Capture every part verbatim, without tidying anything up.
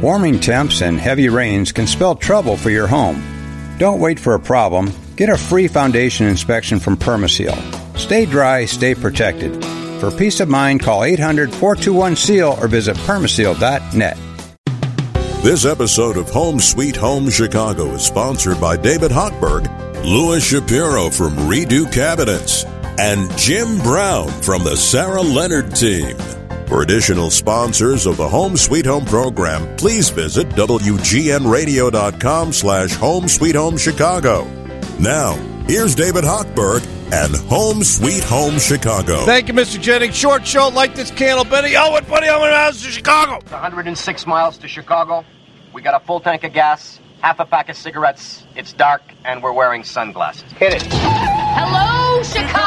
Warming temps and heavy rains can spell trouble for your home. Don't wait for a problem. Get a free foundation inspection from Permaseal. Stay dry, stay protected. For peace of mind, call eight hundred, four two one, S E A L or visit permaseal dot net. This episode of Home Sweet Home Chicago is sponsored by David Hochberg, Louis Shapiro from Redo Cabinets, and Jim Brown from the Sarah Leonard Team. For additional sponsors of the Home Sweet Home program, please visit W G N radio dot com slash Home Sweet Home Chicago. Now, here's David Hochberg and Home Sweet Home Chicago. Thank you, Mister Jennings. Short show, light this candle, Benny. Oh, what, buddy? I'm going to to Chicago. It's one hundred six miles to Chicago. We got a full tank of gas, half a pack of cigarettes. It's dark, and we're wearing sunglasses. Hit it. Hello,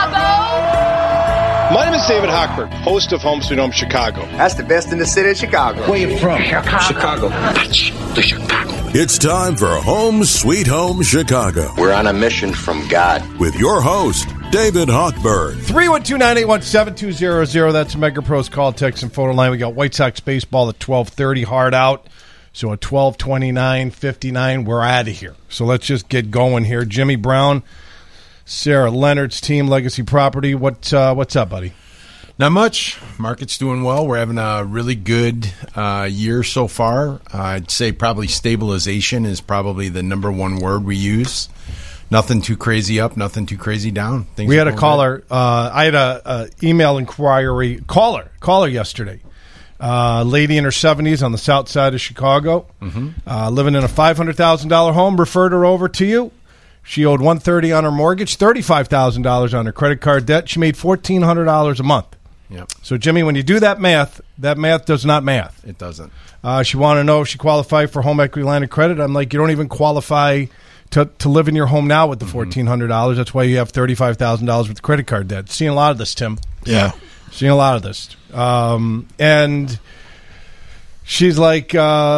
Chicago. My name is David Hochberg, host of Home Sweet Home Chicago. That's the best in the city of Chicago. Where you from? Chicago. Chicago. That's the Chicago. It's time for Home Sweet Home Chicago. We're on a mission from God. With your host, David Hochberg. three one two, nine eight one, seven two zero zero. That's MegaPro's call, text, and photo line. We got White Sox baseball at twelve thirty, hard out. So at twelve twenty-nine fifty-nine, we're out of here. So let's just get going here. Jimmy Brown, Sarah Leonard's team, Legacy Property. What uh, what's up, buddy? Not much. Market's doing well. We're having a really good uh, year so far. Uh, I'd say probably stabilization is probably the number one word we use. Nothing too crazy up, nothing too crazy down. Things we had a caller. Uh, I had a, a email inquiry caller caller yesterday. Uh, lady in her seventies on the south side of Chicago, mm-hmm. uh, living in a five hundred thousand dollars home. Referred her over to you. She owed one hundred thirty thousand dollars on her mortgage, thirty-five thousand dollars on her credit card debt. She made fourteen hundred dollars a month. Yep. So, Jimmy, when you do that math, that math does not math. It doesn't. Uh, she wanted to know if she qualified for home equity line of credit. I'm like, you don't even qualify to to live in your home now with the fourteen hundred dollars. That's why you have thirty-five thousand dollars with credit card debt. Seeing a lot of this, Tim. Yeah. Seeing a lot of this. Um, and she's like,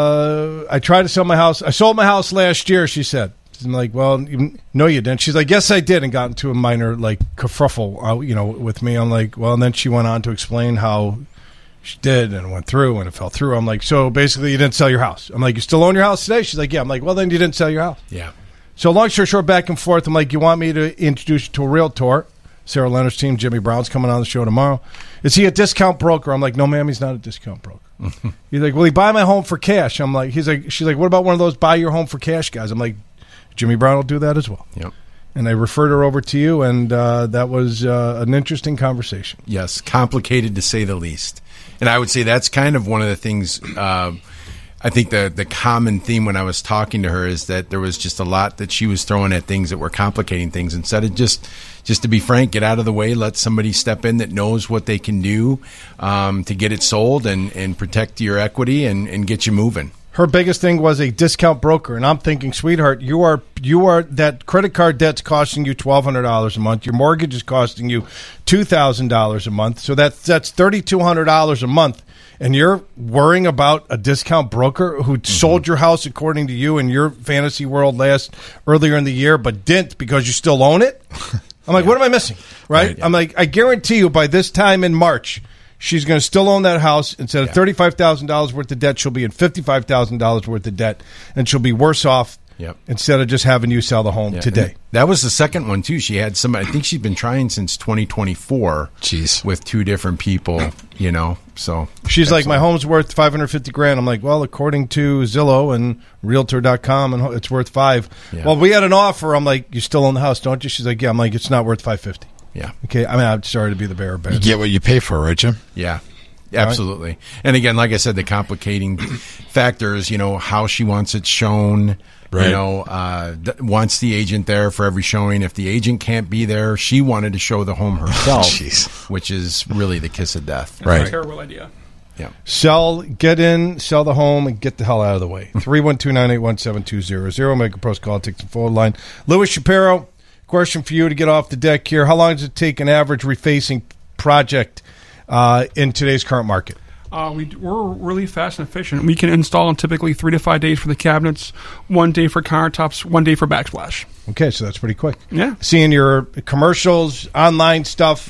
uh, I tried to sell my house. I sold my house last year, she said. I'm like, well, you, no, you didn't. She's like, yes, I did, and got into a minor, like, kerfuffle, uh, you know, with me. I'm like, well, and then she went on to explain how she did, and it went through, and it fell through. I'm like, so basically you didn't sell your house. I'm like, you still own your house today? She's like, yeah. I'm like, well, then you didn't sell your house. Yeah. So long story short, back and forth, I'm like, you want me to introduce you to a realtor? Sarah Leonard's team, Jimmy Brown's coming on the show tomorrow. Is he a discount broker? I'm like, no, ma'am, he's not a discount broker. He's like, will he buy my home for cash? I'm like, he's like, she's like, what about one of those buy your home for cash guys? I'm like, Jimmy Brown will do that as well. Yep. And I referred her over to you, and uh, that was uh, an interesting conversation. Yes, complicated to say the least. And I would say that's kind of one of the things, uh, I think the, the common theme when I was talking to her is that there was just a lot that she was throwing at things that were complicating things. Instead of just, just to be frank, get out of the way, let somebody step in that knows what they can do um, to get it sold and, and protect your equity and, and get you moving. Her biggest thing was a discount broker, and I'm thinking, sweetheart, you are you are that credit card debt's costing you twelve hundred dollars a month. Your mortgage is costing you two thousand dollars a month, so that's that's thirty-two hundred dollars a month. And you're worrying about a discount broker who mm-hmm. sold your house according to you in your fantasy world last earlier in the year, but didn't because you still own it. I'm like, yeah. What am I missing? Right? right yeah. I'm like, I guarantee you by this time in March, she's going to still own that house. Instead of yeah. thirty-five thousand dollars worth of debt, she'll be in fifty-five thousand dollars worth of debt, and she'll be worse off yep. instead of just having you sell the home yeah. today. And that was the second one, too. She had some, I think she's been trying since twenty twenty-four Jeez. With two different people, you know. So she's excellent. Like, my home's worth five hundred fifty grand. I'm like, well, according to Zillow and Realtor dot com, and it's worth five. Yeah. Well, we had an offer. I'm like, you still own the house, don't you? She's like, yeah. I'm like, it's not worth five hundred fifty. Yeah. Okay. I mean, I'm sorry to be the bearer of bad. You get what you pay for, right, Jim? Yeah. Absolutely. Right. And again, like I said, the complicating factors, you know, how she wants it shown, right. you know, uh, th- wants the agent there for every showing. If the agent can't be there, she wanted to show the home herself, which is really the kiss of death. That's right. a terrible idea. Yeah. Sell, get in, sell the home, and get the hell out of the way. three one two, nine eight one, seven two zero zero. Make a post call, take the phone line. Louis Shapiro, question for you to get off the deck here. How long does it take an average refacing project Uh, in today's current market? Uh, we, we're really fast and efficient. We can install in typically three to five days for the cabinets, one day for countertops, one day for backsplash. Okay, so that's pretty quick. Yeah. Seeing your commercials, online stuff, mm.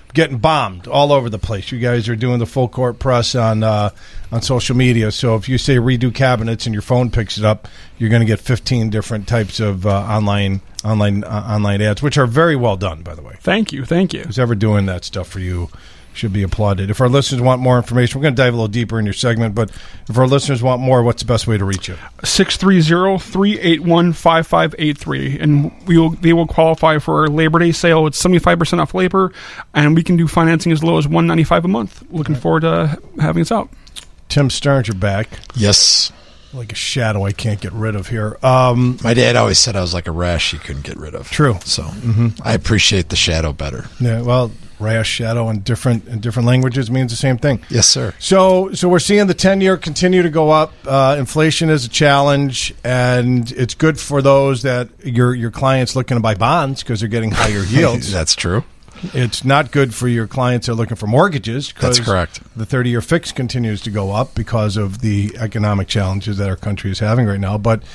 getting bombed all over the place. You guys are doing the full court press on uh, on social media. So if you say redo cabinets and your phone picks it up, you're going to get fifteen different types of uh, online online uh, online ads, which are very well done, by the way. Thank you, thank you. Who's ever doing that stuff for you should be applauded. If our listeners want more information, we're going to dive a little deeper in your segment, but if our listeners want more, what's the best way to reach you? six three zero, three eight one, five five eight three, and we will, they will qualify for our Labor Day sale. It's seventy-five percent off labor, and we can do financing as low as one hundred ninety-five dollars a month. Looking right. forward to having us out. Tim Stearns, you're back. Yes. Like a shadow I can't get rid of here. Um, My dad always said I was like a rash he couldn't get rid of. True. So mm-hmm. I appreciate the shadow better. Yeah, well, rash, shadow in different in different languages means the same thing. Yes, sir. So so we're seeing the ten-year continue to go up. Uh, inflation is a challenge, and it's good for those that your your clients looking to buy bonds because they're getting higher yields. That's true. It's not good for your clients that are looking for mortgages. That's correct. The thirty-year fix continues to go up because of the economic challenges that our country is having right now. But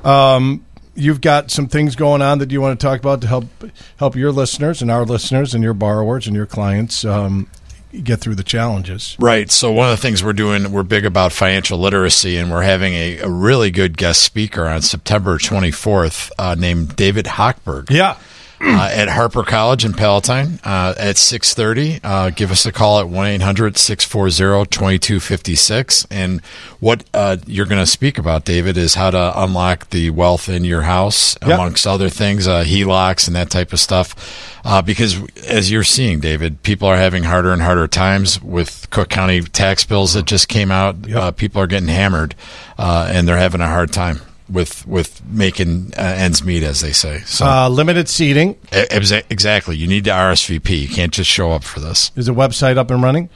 um, you've got some things going on that you want to talk about to help help your listeners and our listeners and your borrowers and your clients um, get through the challenges. Right. So one of the things we're doing, we're big about financial literacy, and we're having a, a really good guest speaker on September twenty-fourth uh, named David Hochberg. Yeah. Uh, at Harper College in Palatine uh, at six thirty. Uh, give us a call at one eight hundred, six four zero, two two five six. And what uh, you're going to speak about, David, is how to unlock the wealth in your house, yep. amongst other things, uh, H E L O Cs and that type of stuff. Uh, because as you're seeing, David, people are having harder and harder times with Cook County tax bills that just came out. Yep. Uh, people are getting hammered, uh, and they're having a hard time with with making uh, ends meet, as they say. So uh, limited seating. Exa- exactly. You need to R S V P. You can't just show up for this. Is the website up and running?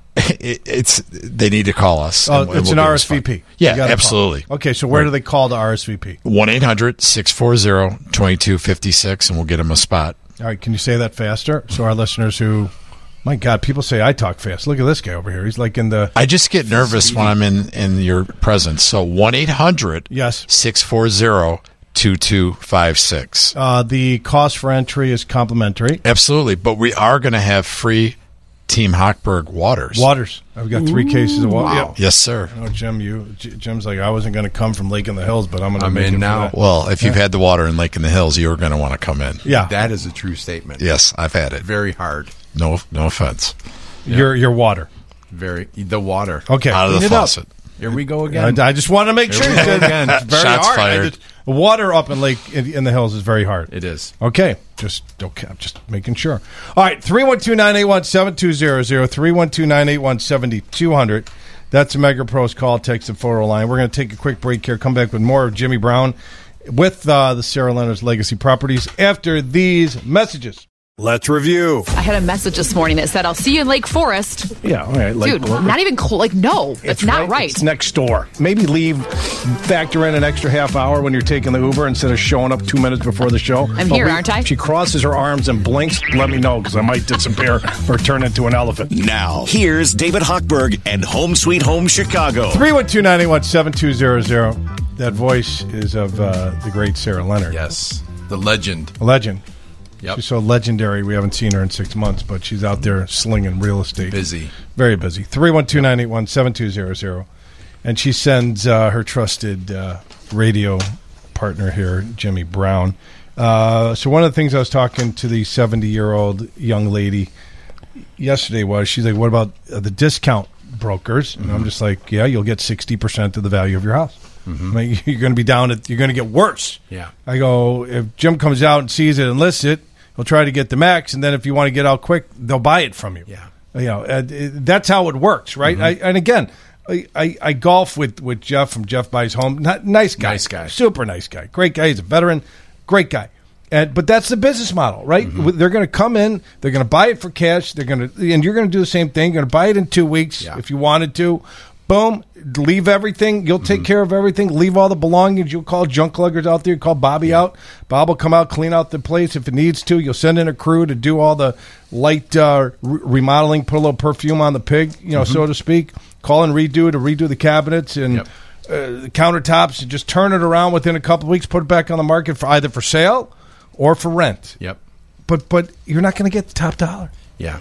it, it's They need to call us. Oh, and, it's and an we'll R S V P. Yeah, absolutely. Call. Okay, so where right. do they call the R S V P? one eight hundred, six four zero, two two five six, and we'll get them a spot. All right, can you say that faster so our listeners who... My God, people say I talk fast. Look at this guy over here. He's like in the... I just get nervous when I'm in, in your presence. So one eight hundred, yes. six four zero, two two five six. Uh, the cost for entry is complimentary. Absolutely. But we are going to have free Team Hochberg waters. Waters. I've got three Ooh, cases of water. Wow. Yep. Yes, sir. Oh, Jim, you, Jim's like, I wasn't going to come from Lake in the Hills, but I'm going to make in it now. Well, if you've had the water in Lake in the Hills, you're going to want to come in. Yeah. That is a true statement. Yes, I've had it. Very hard. No, no offense. Your your water. Very the water. Okay, out of the faucet. Up. Here we go again. I, I just want to make Here sure. We go again. It's very Shots hard. fired. Just, water up in Lake in, in the Hills is very hard. It is. Okay, just okay. I'm just making sure. All right, three one two nine eight one seven two zero zero three one two nine eight one seventy two hundred. That's a Mega Pros call, text, and photo line. We're going to take a quick break here. Come back with more of Jimmy Brown with uh, the Sarah Leonard's Legacy Properties after these messages. Let's review. I had a message this morning that said, I'll see you in Lake Forest. Yeah, all right. Like, Dude, not even cool. Like, no, that's it's not right. right. It's next door. Maybe leave, factor in an extra half hour when you're taking the Uber instead of showing up two minutes before the show. I'm here, aren't I? She crosses her arms and blinks. Let me know because I might disappear or turn into an elephant. Now, here's David Hochberg and Home Sweet Home Chicago. three one two nine eight one seven two zero zero. That voice is of uh, the great Sarah Leonard. Yes, the legend. A legend. Yep. She's so legendary, we haven't seen her in six months, but she's out there slinging real estate. Busy. Very busy. three one two nine eight one seven two zero zero. And she sends uh, her trusted uh, radio partner here, Jimmy Brown. Uh, so one of the things I was talking to the seventy-year-old young lady yesterday was, she's like, what about uh, the discount brokers? And mm-hmm. I'm just like, yeah, you'll get sixty percent of the value of your house. Mm-hmm. I mean, you're going to be down at, you're going to get worse. Yeah. I go, if Jim comes out and sees it and lists it, he'll try to get the max, and then if you want to get out quick, they'll buy it from you. Yeah. You know, uh, that's how it works, right? Mm-hmm. I, and again, I, I, I golf with, with Jeff from Jeff Buys Home. Not, nice guy. Nice guy. Super nice guy. Great guy. He's a veteran. Great guy. And, but that's the business model, right? Mm-hmm. They're going to come in, they're going to buy it for cash, they're going to, and you're going to do the same thing. You're going to buy it in two weeks yeah. if you wanted to. Boom, leave everything. You'll take mm-hmm. care of everything. Leave all the belongings. You'll call junk luggers out there. You call Bobby yeah. out. Bob will come out, clean out the place if it needs to. You'll send in a crew to do all the light uh, re- remodeling, put a little perfume on the pig, you know, mm-hmm. so to speak. Call and redo to redo the cabinets and yep. uh, the countertops, and just turn it around within a couple of weeks. Put it back on the market for either for sale or for rent. Yep. But but you're not going to get the top dollar. Yeah.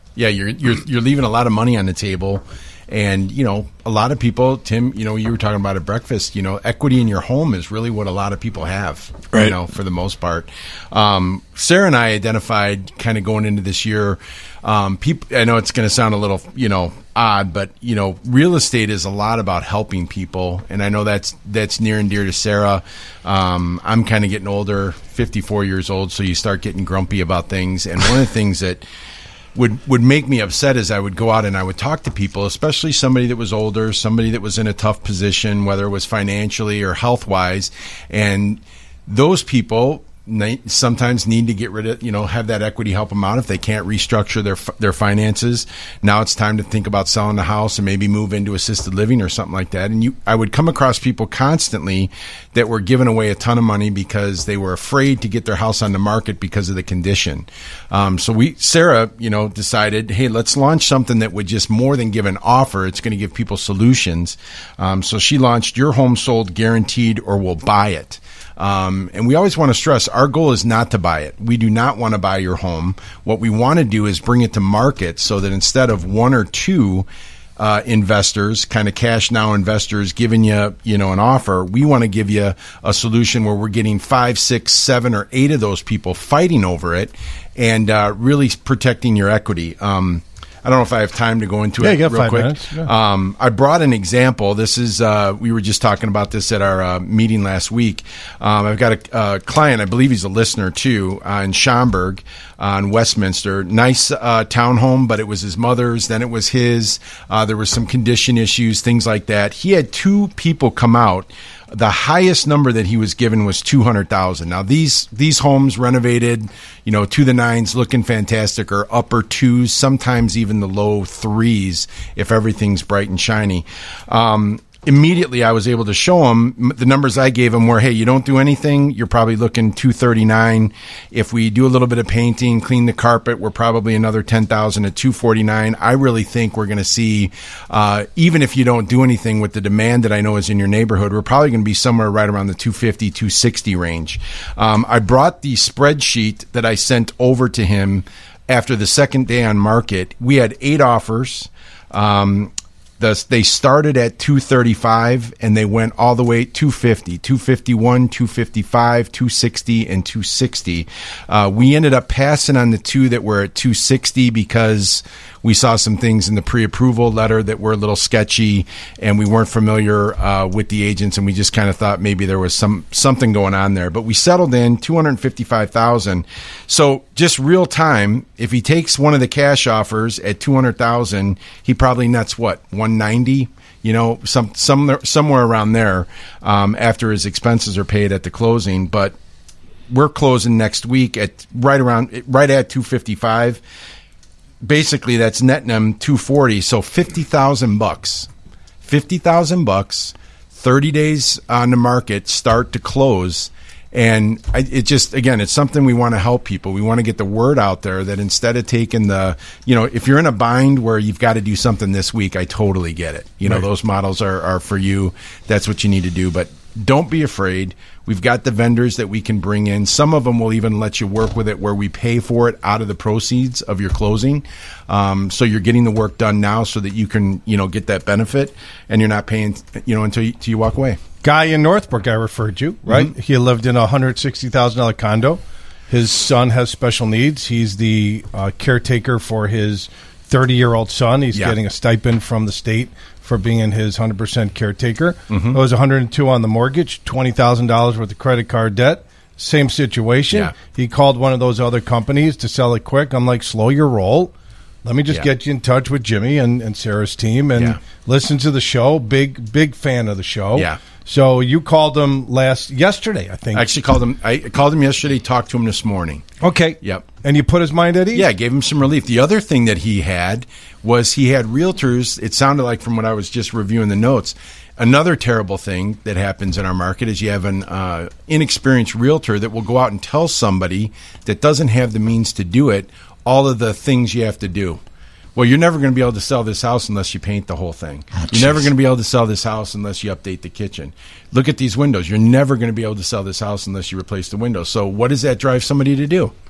Yeah, you're you're you're leaving a lot of money on the table. And, you know, a lot of people, Tim, you know, you were talking about at breakfast, you know, equity in your home is really what a lot of people have, right. you know, for the most part. Um, Sarah and I identified kind of going into this year, um, people, I know it's going to sound a little, you know, odd, but, you know, real estate is a lot about helping people. And I know that's, that's near and dear to Sarah. Um, I'm kind of getting older, fifty-four years old. So you start getting grumpy about things. And one of the things that, would would make me upset is I would go out and I would talk to people, especially somebody that was older, somebody that was in a tough position, whether it was financially or health-wise, and those people sometimes need to get rid of, you know, have that equity help them out if they can't restructure their their finances. Now it's time to think about selling the house and maybe move into assisted living or something like that. And you, I would come across people constantly that were giving away a ton of money because they were afraid to get their house on the market because of the condition. Um, so we, Sarah, you know, decided, hey, let's launch something that would just more than give an offer. It's going to give people solutions. Um, so she launched Your Home Sold Guaranteed or We'll Buy It. Um, and we always want to stress our goal is not to buy it. We do not want to buy your home. What we want to do is bring it to market so that instead of one or two uh, investors, kind of cash now investors giving you, you know, an offer, we want to give you a solution where we're getting five, six, seven, or eight of those people fighting over it and uh, really protecting your equity. Um, I don't know if I have time to go into yeah, it you got real five quick. Minutes. Yeah. Um, I brought an example. This is uh, we were just talking about this at our uh, meeting last week. Um, I've got a, a client, I believe he's a listener too, uh, in Schaumburg uh, in Westminster. Nice uh, townhome, but it was his mother's. Then it was his. Uh, there were some condition issues, things like that. He had two people come out. The highest number that he was given was two hundred thousand dollars. Now, these these homes renovated, you know, to the nines, looking fantastic, or upper twos, sometimes even the low threes if everything's bright and shiny. Um, immediately, I was able to show him the numbers I gave him were, hey, you don't do anything, you're probably looking two thirty-nine. If we do a little bit of painting, clean the carpet, we're probably another ten thousand at two forty-nine. I really think we're going to see, uh, even if you don't do anything with the demand that I know is in your neighborhood, we're probably going to be somewhere right around the two fifty, two sixty range. Um, I brought the spreadsheet that I sent over to him after the second day on market. We had eight offers. Um, The, they started at two thirty-five and they went all the way two fifty, two fifty-one, two fifty-five, two sixty, and two sixty. Uh, we ended up passing on the two that were at two sixty because we saw some things in the pre-approval letter that were a little sketchy and we weren't familiar uh, with the agents, and we just kind of thought maybe there was some something going on there. But we settled in two hundred fifty-five thousand dollars. So just real time, if he takes one of the cash offers at two hundred thousand dollars, he probably nets what, one ninety, you know, some, some somewhere around there um, after his expenses are paid at the closing. But we're closing next week at right around right at two fifty-five. Basically, that's netting them two forty. So fifty thousand bucks, fifty thousand bucks, thirty days on the market, start to close. And I, it just, again, it's something we want to help people. We want to get the word out there that instead of taking the, you know, if you're in a bind where you've got to do something this week, I totally get it. You know, right. Those models are, are for you. That's what you need to do. But don't be afraid. We've got the vendors that we can bring in. Some of them will even let you work with it where we pay for it out of the proceeds of your closing. Um, so you're getting the work done now so that you can, you know, get that benefit and you're not paying, you know, until you, until you walk away. Guy in Northbrook, I referred you, right? Mm-hmm. He lived in a one hundred sixty thousand dollars condo. His son has special needs. He's the uh, caretaker for his thirty-year-old son. He's yeah. getting a stipend from the state for being in his one hundred percent caretaker. Mm-hmm. It was one hundred two on the mortgage, twenty thousand dollars worth of credit card debt. Same situation. Yeah. He called one of those other companies to sell it quick. I'm like, slow your roll. Let me just yeah. get you in touch with Jimmy and, and Sarah's team and yeah. listen to the show. Big, big fan of the show. Yeah. So you called him last yesterday, I think. I actually called him. I called him yesterday. Talked to him this morning. Okay. Yep. And you put his mind at ease? Yeah, gave him some relief. The other thing that he had was he had realtors. It sounded like from what I was just reviewing the notes. Another terrible thing that happens in our market is you have an uh, inexperienced realtor that will go out and tell somebody that doesn't have the means to do it all of the things you have to do. Well, you're never going to be able to sell this house unless you paint the whole thing. Oh, you're never going to be able to sell this house unless you update the kitchen. Look at these windows. You're never going to be able to sell this house unless you replace the windows. So what does that drive somebody to do?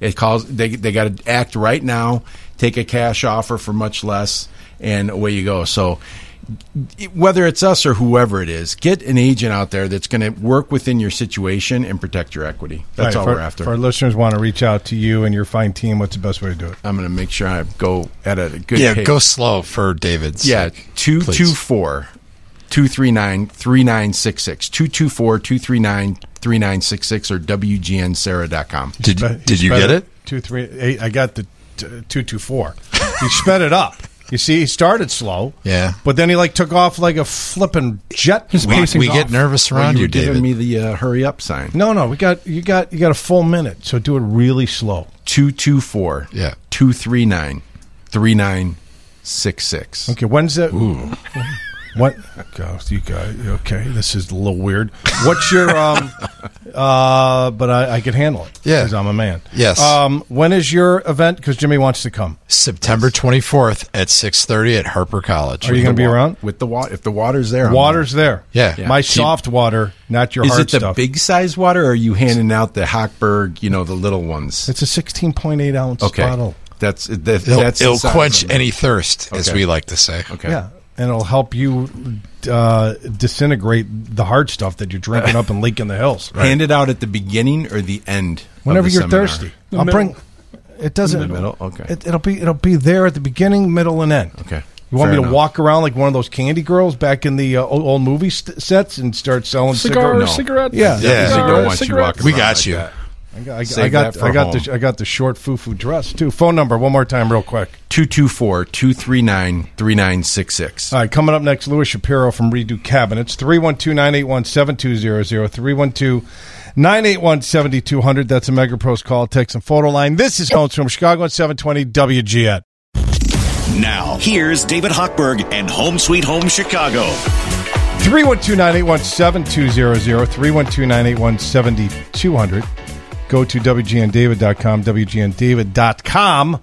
It calls they they got to act right now, take a cash offer for much less, and away you go. So whether it's us or whoever it is, get an agent out there that's going to work within your situation and protect your equity. That's right, all for, we're after. If our listeners want to reach out to you and your fine team, what's the best way to do it? I'm going to make sure I go at a good yeah, pace. Go slow for David's. Yeah, two two four, two three nine, three nine six six, two two four, two three nine, three nine six six, or W G N Sarah dot com. Did, did you get it? Two, three, eight. I got the t- two two four. He sped it up. You see, he started slow. Yeah. But then he like took off like a flipping jet. We, we get nervous around well, you, you, were David. giving me the uh, hurry up sign. No, no, we got you got you got a full minute, so do it really slow. Two two four. Yeah. Two three nine, three nine six six. Okay, when's that? Ooh. What? God, you guys, okay, this is a little weird. What's your um? uh, but I, I can handle it. Yeah, because I'm a man. Yes. Um, when is your event? Because Jimmy wants to come. September twenty-fourth at six thirty at Harper College. Are you going to be wa- around with the water? If the water's there, I'm water's there. Yeah. yeah. My soft water, not your is hard it the stuff. big size water, or are you handing out the Hochberg? You know, the little ones. It's a sixteen point eight ounce okay. bottle. That's that, it'll, that's it'll the size quench of it. any thirst, as Okay. we like to say. Okay. Yeah, and it'll help you uh, disintegrate the hard stuff that you're drinking up and leaking the hills. Hand it out at the beginning or the end. Whenever of the you're seminar? thirsty. The I'll middle. bring. It doesn't. In the middle? Okay. It, it'll be it'll be there at the beginning, middle, and end. Okay. You want Fair me to enough. walk around like one of those candy girls back in the uh, old, old movie st- sets and start selling Cigars, cigarettes? cigarettes. Yeah. Yeah. Cigars, Cigars, don't want you cigarettes. walking We around got like you. that. I got, I, Save I got, that for I got home. the I got the short foo-foo dress too. Phone number one more time, real quick. two two four, two three nine, three nine six six. All right, coming up next, Louis Shapiro from Redo Cabinets. three one two, nine eight one, seven two zero zero. three one two, nine eight one, seven two zero zero. That's a MegaPros call, text, and photo line. This is Cones from Chicago at seven twenty W G N. Now, here's David Hochberg and Home Sweet Home Chicago. three one two, nine eight one, seven two zero zero. three one two, nine eight one, seven two zero zero. Go to W G N David dot com, W G N David dot com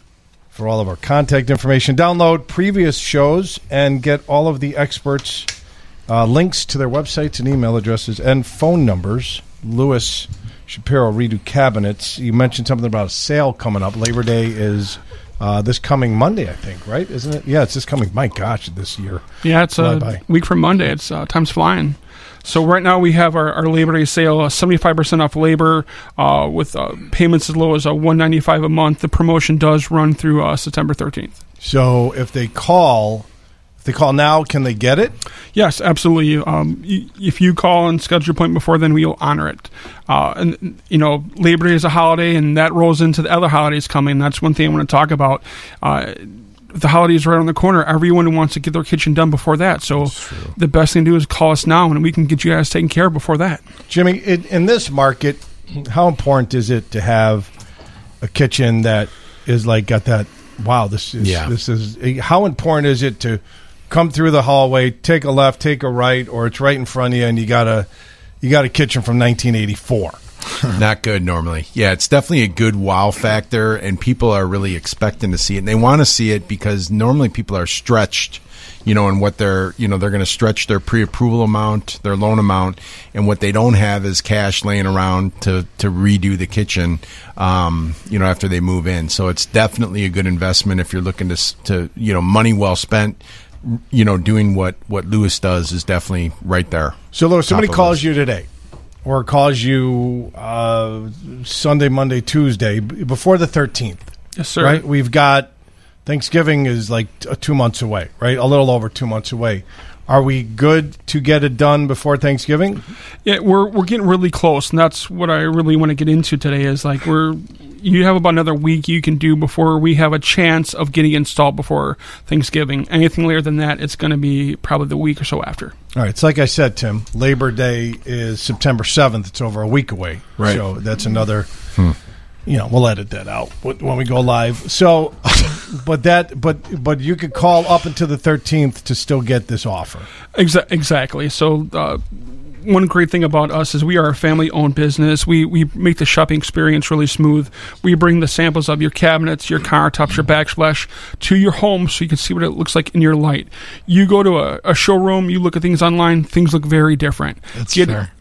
for all of our contact information. Download previous shows and get all of the experts' uh, links to their websites and email addresses and phone numbers. Louis Shapiro, Redo Cabinets. You mentioned something about a sale coming up. Labor Day is uh, this coming Monday, I think, right? Isn't it? Yeah, it's this coming. My gosh, this year. Yeah, it's a Bye-bye. week from Monday. It's uh, time's flying. So right now we have our, our Labor Day sale, uh, seventy-five percent off labor uh, with uh, payments as low as uh, one hundred ninety-five dollars a month. The promotion does run through uh, September thirteenth. So if they call, if they call now, can they get it? Yes, absolutely. Um, y- if you call and schedule your appointment before then, we'll honor it. Uh, and, you know, Labor Day is a holiday, and that rolls into the other holidays coming. That's one thing I want to talk about. Uh, the holidays right on the corner. Everyone wants to get their kitchen done before that. So the best thing to do is call us now, and we can get you guys taken care of before that. Jimmy, in, in this market, how important is it to have a kitchen that is like got that, wow, this is, Yeah. this is, how important is it to come through the hallway, take a left, take a right, or it's right in front of you and you got a, you got a kitchen from nineteen eighty-four? Not good normally. Yeah, it's definitely a good wow factor, and people are really expecting to see it. And they want to see it because normally people are stretched, you know, in what they're, you know, they're going to stretch their pre-approval amount, their loan amount, and what they don't have is cash laying around to, to redo the kitchen, um, you know, after they move in. So it's definitely a good investment if you're looking to, s- to you know, money well spent. You know, doing what, what Lewis does is definitely right there. So, Louis, somebody Top of calls list. you today or calls you uh, Sunday, Monday, Tuesday, b- before the thirteenth. Yes, sir. Right? We've got Thanksgiving is like t- uh, two months away, right? A little over two months away. Are we good to get it done before Thanksgiving? Yeah, we're we're getting really close, and that's what I really want to get into today. Is like we're you have about another week you can do before we have a chance of getting installed before Thanksgiving. Anything later than that, it's going to be probably the week or so after. All right. It's like I said, Tim, Labor Day is September seventh. It's over a week away. Right. So that's another, you know, we'll edit that out when we go live. So, but that, but, but you could call up until the thirteenth to still get this offer. Exa- exactly. So, uh, one great thing about us is we are a family-owned business. We we make the shopping experience really smooth. We bring the samples of your cabinets, your countertops, your backsplash to your home so you can see what it looks like in your light. You go to a, a showroom, you look at things online, things look very different. That's get, fair.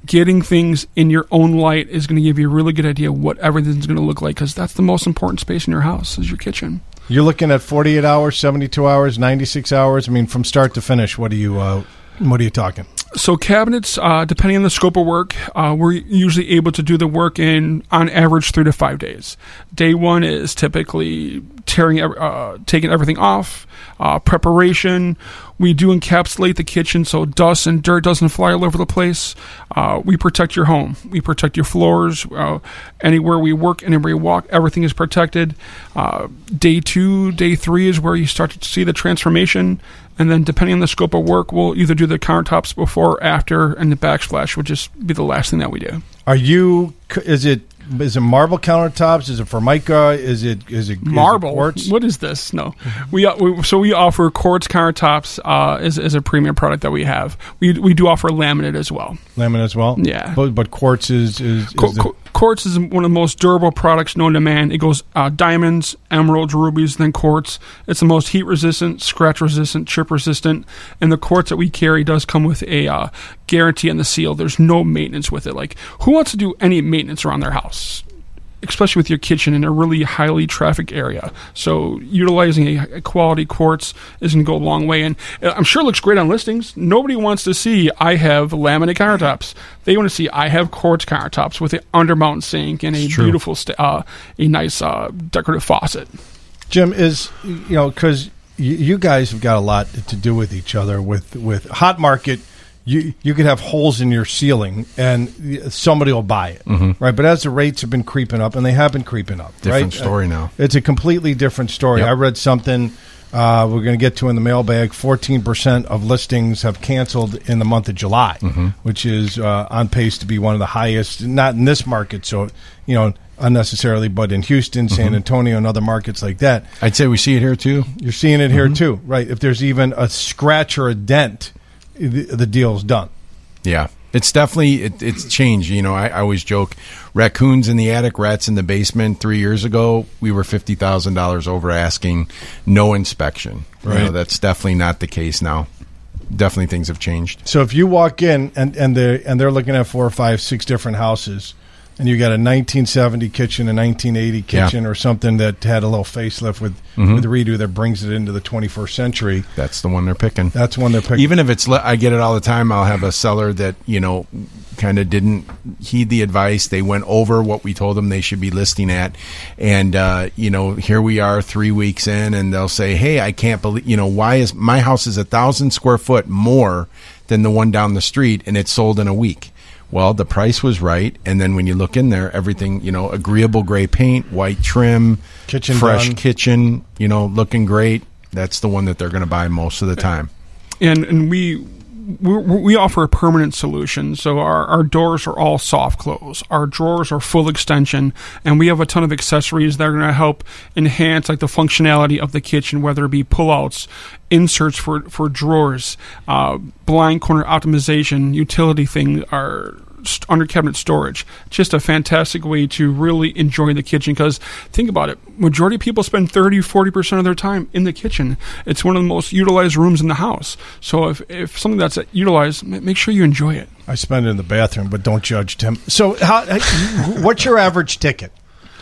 getting things in your own light is going to give you a really good idea what everything's going to look like, because that's the most important space in your house is your kitchen. You're looking at forty-eight hours, seventy-two hours, ninety-six hours. I mean, from start to finish, what are you, uh, what are you talking? So cabinets, uh, depending on the scope of work, uh, we're usually able to do the work in, on average, three to five days. Day one is typically tearing, uh, taking everything off, uh, preparation. We do encapsulate the kitchen so dust and dirt doesn't fly all over the place. Uh, we protect your home. We protect your floors. Uh, anywhere we work, anywhere we walk, everything is protected. Uh, day two, day three is where you start to see the transformation. And then depending on the scope of work, we'll either do the countertops before or after, and the backsplash would just be the last thing that we do. Are you, is it, is it marble countertops? Is it Formica? Is it is it marble? Is it quartz? What is this? No, we, uh, we so we offer quartz countertops uh, as, as a premium product that we have. We we do offer laminate as well. Laminate as well. Yeah, but, but quartz is is, is Qu- the- quartz is one of the most durable products known to man. It goes uh, diamonds, emeralds, rubies, then quartz. It's the most heat resistant, scratch resistant, chip resistant, and the quartz that we carry does come with a uh, guarantee on the seal. There's no maintenance with it. Like, who wants to do any maintenance around their house? Especially with your kitchen in a really highly trafficked area. So utilizing a, a quality quartz is going to go a long way. And I'm sure it looks great on listings. Nobody wants to see I have laminate countertops. They want to see I have quartz countertops with an undermount sink and a beautiful, st- uh, a nice uh, decorative faucet. Jim, is, you know, because you, you guys have got a lot to do with each other. With, with Hot Market, You you could have holes in your ceiling and somebody will buy it, Mhm. right? But as the rates have been creeping up, and they have been creeping up, Different right? story now. It's a completely different story. Yep. I read something uh, we're going to get to in the mailbag. fourteen percent of listings have canceled in the month of July, Mhm. which is uh, on pace to be one of the highest, not in this market, so, you know, unnecessarily, but in Houston, San Mhm. Antonio, and other markets like that. I'd say we see it here too. You're seeing it here Mhm. too, right? If there's even a scratch or a dent, the, the deal's done. Yeah, it's definitely it, it's changed. You know, I, I always joke, raccoons in the attic, rats in the basement. Three years ago, we were fifty thousand dollars over asking, no inspection. Right. You know, that's definitely not the case now. Definitely things have changed. So if you walk in and and they and they're looking at four, five, six different houses, and you got a nineteen seventy kitchen, a nineteen eighty kitchen, Yeah. or something that had a little facelift with Mhm. with a redo that brings it into the twenty-first century, That's the one they're picking. that's one they're picking. Even if it's, le- I get it all the time. I'll have a seller that, you know, kind of didn't heed the advice. They went over what we told them they should be listing at. And, uh, you know, here we are three weeks in and they'll say, hey, I can't believe, you know, why is my house is a thousand square foot more than the one down the street and it's sold in a week. Well, the price was right, and then when you look in there, everything, you know, agreeable gray paint, white trim, Kitchen fresh done. kitchen, you know, looking great. That's the one that they're going to buy most of the time. And and we we we offer a permanent solution. So our, our doors are all soft close. Our drawers are full extension, and we have a ton of accessories that are going to help enhance like the functionality of the kitchen, whether it be pullouts, inserts for for drawers, uh, blind corner optimization, utility things, our st- under cabinet storage. Just a fantastic way to really enjoy the kitchen, because think about it, majority of people spend thirty, forty percent of their time in the kitchen. It's one of the most utilized rooms in the house. So if, if something that's utilized, ma- make sure you enjoy it. I spend it in the bathroom, but don't judge, Tim. So how, what's your average ticket?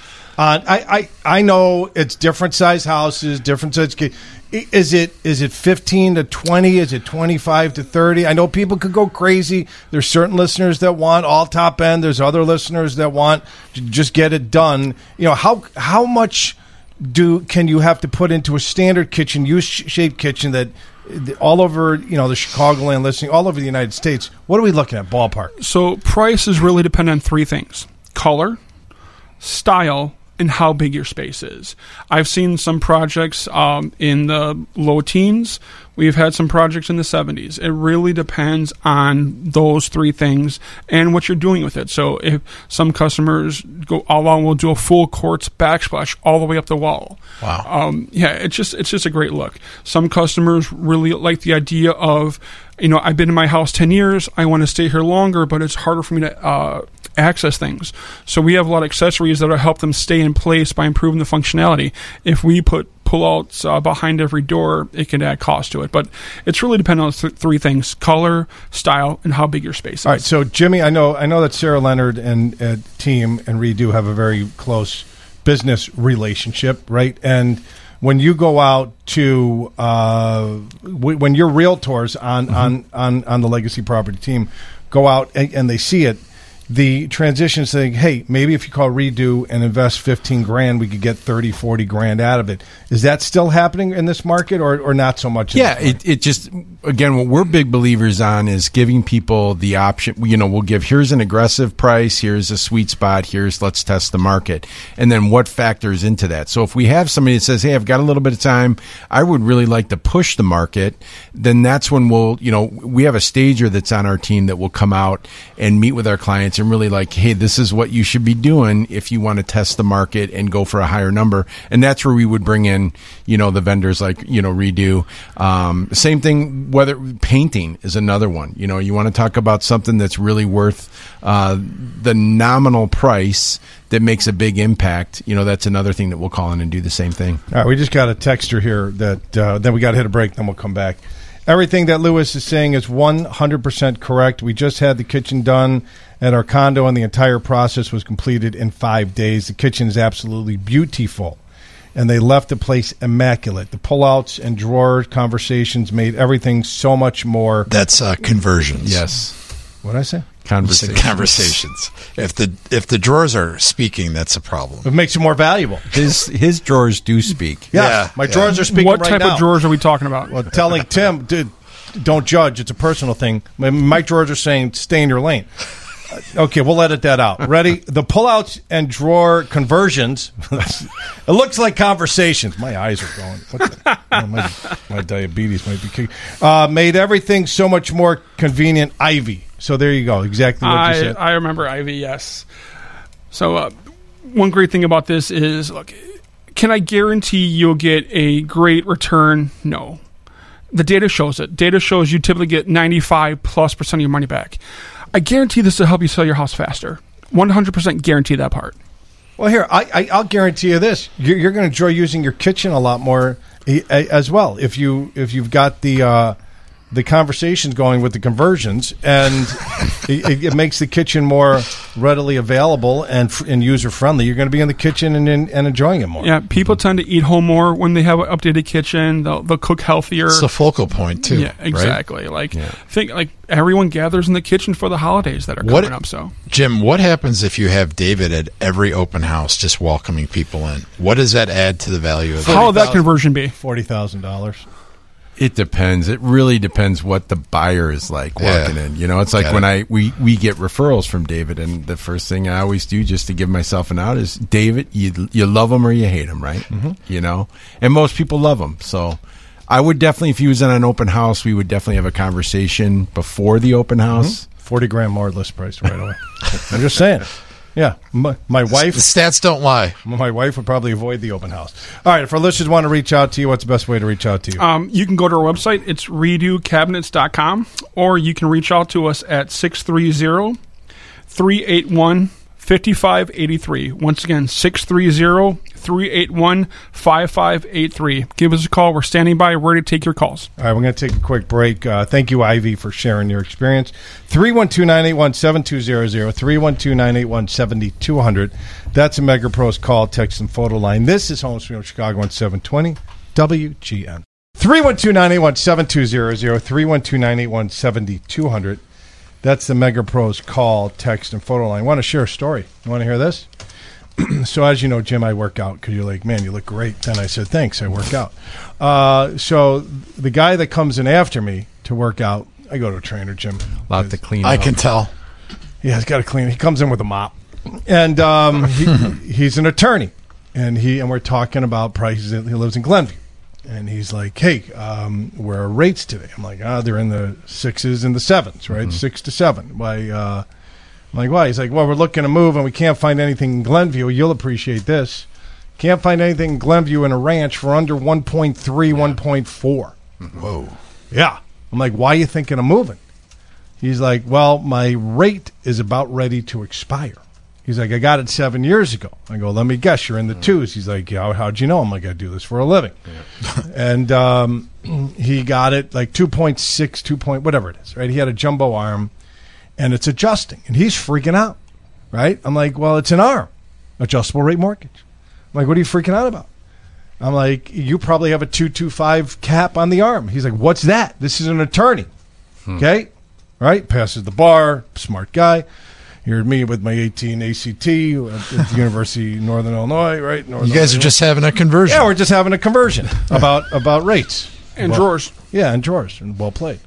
Uh, I, I I know it's different size houses, different size. ki- Is it is it fifteen to twenty? Is it twenty-five to thirty? I know people could go crazy. There's certain listeners that want all top end. There's other listeners that want to just get it done. You know, how how much do can you have to put into a standard kitchen, U-shaped kitchen that all over, you know, the Chicagoland listing, all over the United States? What are we looking at, ballpark? So price is really dependent on three things: color, style, and how big your space is. I've seen some projects um, in the low teens. We've had some projects in the seventies. It really depends on those three things and what you're doing with it. So if some customers go all along, we'll do a full quartz backsplash all the way up the wall. Wow. Um, yeah, it's just it's just a great look. Some customers really like the idea of, you know, I've been in my house ten years. I want to stay here longer, but it's harder for me to uh, access things. So we have a lot of accessories that will help them stay in place by improving the functionality. If we put pull-outs uh, behind every door, it can add cost to it. But it's really dependent on th- three things: color, style, and how big your space is. All right, so Jimmy, I know I know that Sarah Leonard and uh, team and Redo have a very close business relationship, right? And when you go out to uh, w- when your realtors on, mm-hmm. on, on, on the Legacy Property team go out and, and they see it, the transition saying, hey, maybe if you call Redo and invest fifteen grand, we could get thirty, forty grand out of it. Is that still happening in this market or, or not so much? Yeah, it, it just, again, what we're big believers on is giving people the option. You know, we'll give, here's an aggressive price, here's a sweet spot, here's let's test the market. And then what factors into that? So if we have somebody that says, hey, I've got a little bit of time, I would really like to push the market, then that's when we'll, you know, we have a stager that's on our team that will come out and meet with our clients and really like, hey, this is what you should be doing if you want to test the market and go for a higher number. And that's where we would bring in, you know, the vendors like, you know, Redo. Um, same thing, whether painting is another one. You know, you want to talk about something that's really worth uh, the nominal price that makes a big impact. You know, that's another thing that we'll call in and do the same thing. All right, we just got a texter here that uh, then we got to hit a break, then we'll come back. Everything that Lewis is saying is one hundred percent correct. We just had the kitchen done at our condo, and the entire process was completed in five days. The kitchen is absolutely beautiful, and they left the place immaculate. The pullouts and drawer conversations made everything so much more. That's uh, conversions. Yes. What did I say? Conversations. Conversations. If the if the drawers are speaking, that's a problem. It makes it more valuable. His his drawers do speak. Yeah, yeah my yeah. drawers are speaking what right type now. of drawers are we talking about? Well, telling Tim, dude, don't judge. It's a personal thing. My, my drawers are saying, stay in your lane. Uh, okay, we'll edit that out. Ready? The pullouts and drawer conversions. It looks like conversations. My eyes are going. What the, oh, my, my diabetes might be kicking. Uh, made everything so much more convenient. Ivy. So there you go. Exactly what I, you said. I remember Ivy, yes. So uh, one great thing about this is, look, can I guarantee you'll get a great return? No. The data shows it. Data shows you typically get ninety-five plus percent of your money back. I guarantee this will help you sell your house faster. one hundred percent guarantee that part. Well, here, I, I, I'll guarantee you this. You're, you're going to enjoy using your kitchen a lot more eh, as well if, you, if you've got the... Uh, the conversations going with the conversions, and it, it makes the kitchen more readily available and and user friendly. You're going to be in the kitchen and and, and enjoying it more. Yeah, people tend to eat home more when they have an updated kitchen. They'll, they'll cook healthier. It's a focal point too. Yeah, exactly. Right? Like yeah. think like everyone gathers in the kitchen for the holidays that are coming what, up. So, Jim, what happens if you have David at every open house just welcoming people in? What does that add to the value of? How will that conversion be? Forty thousand dollars. It depends. It really depends what the buyer is like walking yeah. in. You know, it's like Got when it. I we, we get referrals from David, and the first thing I always do just to give myself an out is, David, you you love him or you hate him, right? Mm-hmm. You know, and most people love him. So I would definitely, if he was in an open house, we would definitely have a conversation before the open house. Mm-hmm. Forty grand more list price right away. I'm just saying. Yeah, my, my wife. The stats don't lie. My wife would probably avoid the open house. All right, if our listeners want to reach out to you, what's the best way to reach out to you? Um, you can go to our website. It's redo cabinets dot com, or you can reach out to us at six three zero, three eight one, five five eight three. Once again, six three zero, three eight one, five five eight three. Give us a call. We're standing by, ready to take your calls. All right, we're going to take a quick break. Uh, thank you, Ivy, for sharing your experience. three one two, nine eight one, seven two zero zero, three one two, nine eight one, seven two zero zero. That's a MegaPros call, text, and photo line. This is Home Sweet Home Chicago on seven twenty W G N. three one two, nine eight one, seven two zero zero, three one two, nine eight one, seven two zero zero. That's the MegaPros call, text, and photo line. I want to share a story. You want to hear this? So as you know, Jim, I work out because you're like, man, you look great. Then I said, thanks, I work out. Uh, so the guy that comes in after me to work out, I go to a trainer, Jim. A lot to clean I up. can tell. Yeah, he's got to clean. He comes in with a mop. And um, he, he's an attorney. And he and we're talking about prices. He lives in Glenview. And he's like, hey, um, where are rates today? I'm like, ah, they're in the sixes and the sevens, right? Mm-hmm. Six to seven. Why? Uh, I'm like, why? He's like, well, we're looking to move and we can't find anything in Glenview. You'll appreciate this. Can't find anything in Glenview in a ranch for under one point three, yeah. one point four. Whoa. Yeah. I'm like, why are you thinking of moving? He's like, well, my rate is about ready to expire. He's like, I got it seven years ago. I go, let me guess, you're in the twos. He's like, yeah, how'd you know? I'm like, I do this for a living. Yeah. And um, he got it like two point six, two point, whatever it is, right? He had a jumbo arm, and it's adjusting, and he's freaking out, right? I'm like, well, it's an arm, adjustable rate mortgage. I'm like, what are you freaking out about? I'm like, you probably have a two twenty-five cap on the arm. He's like, what's that? This is an attorney, hmm. okay? Right? Passes the bar, smart guy. Here's me with my eighteen A C T at the University of Northern Illinois, right? Northern you guys Illinois. are just having a conversion. Yeah, we're just having a conversion about about rates. And well, drawers. Yeah, and drawers. And well played.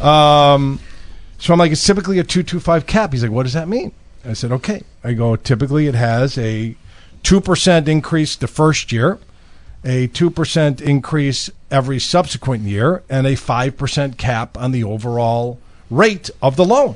Um, so I'm like, it's typically a two twenty-five cap. He's like, what does that mean? I said, okay. I go, typically it has a two percent increase the first year, a two percent increase every subsequent year, and a five percent cap on the overall rate of the loan.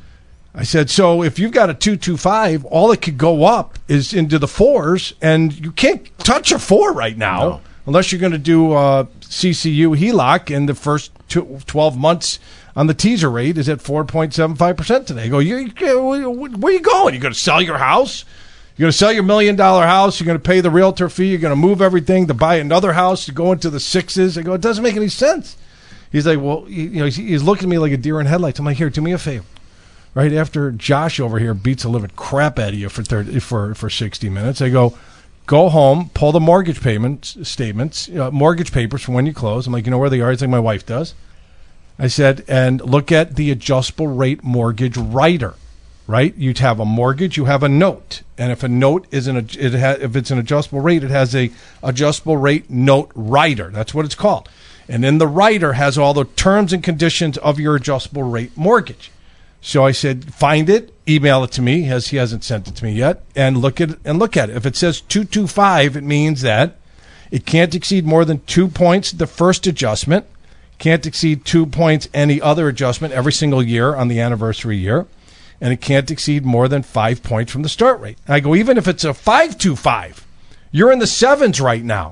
I said, so if you've got a two twenty-five, all it could go up is into the fours, and you can't touch a four right now no. unless you're going to do uh, C C U H E L O C, and the first two, twelve months on the teaser rate is at four point seven five percent today. I go, you, you, where are you going? You're going to sell your house? You're going to sell your million-dollar house? You're going to pay the realtor fee? You're going to move everything to buy another house to go into the sixes? I go, it doesn't make any sense. He's like, well, you know, he's, he's looking at me like a deer in headlights. I'm like, here, do me a favor. Right after Josh over here beats the living crap out of you for thirty, for for sixty minutes, I go, go home, pull the mortgage payment statements, uh, mortgage papers from when you close. I'm like, you know where they are? It's like my wife does. I said, and look at the adjustable rate mortgage rider. Right? You have a mortgage, you have a note, and if a note is an it ha, if it's an adjustable rate, it has a adjustable rate note rider. That's what it's called. And then the rider has all the terms and conditions of your adjustable rate mortgage. So I said, find it, email it to me, as he hasn't sent it to me yet, and look at and look at it. If it says two twenty-five, it means that it can't exceed more than two points the first adjustment, can't exceed two points any other adjustment every single year on the anniversary year, and it can't exceed more than five points from the start rate. I go, even if it's a five twenty-five, you're in the sevens right now.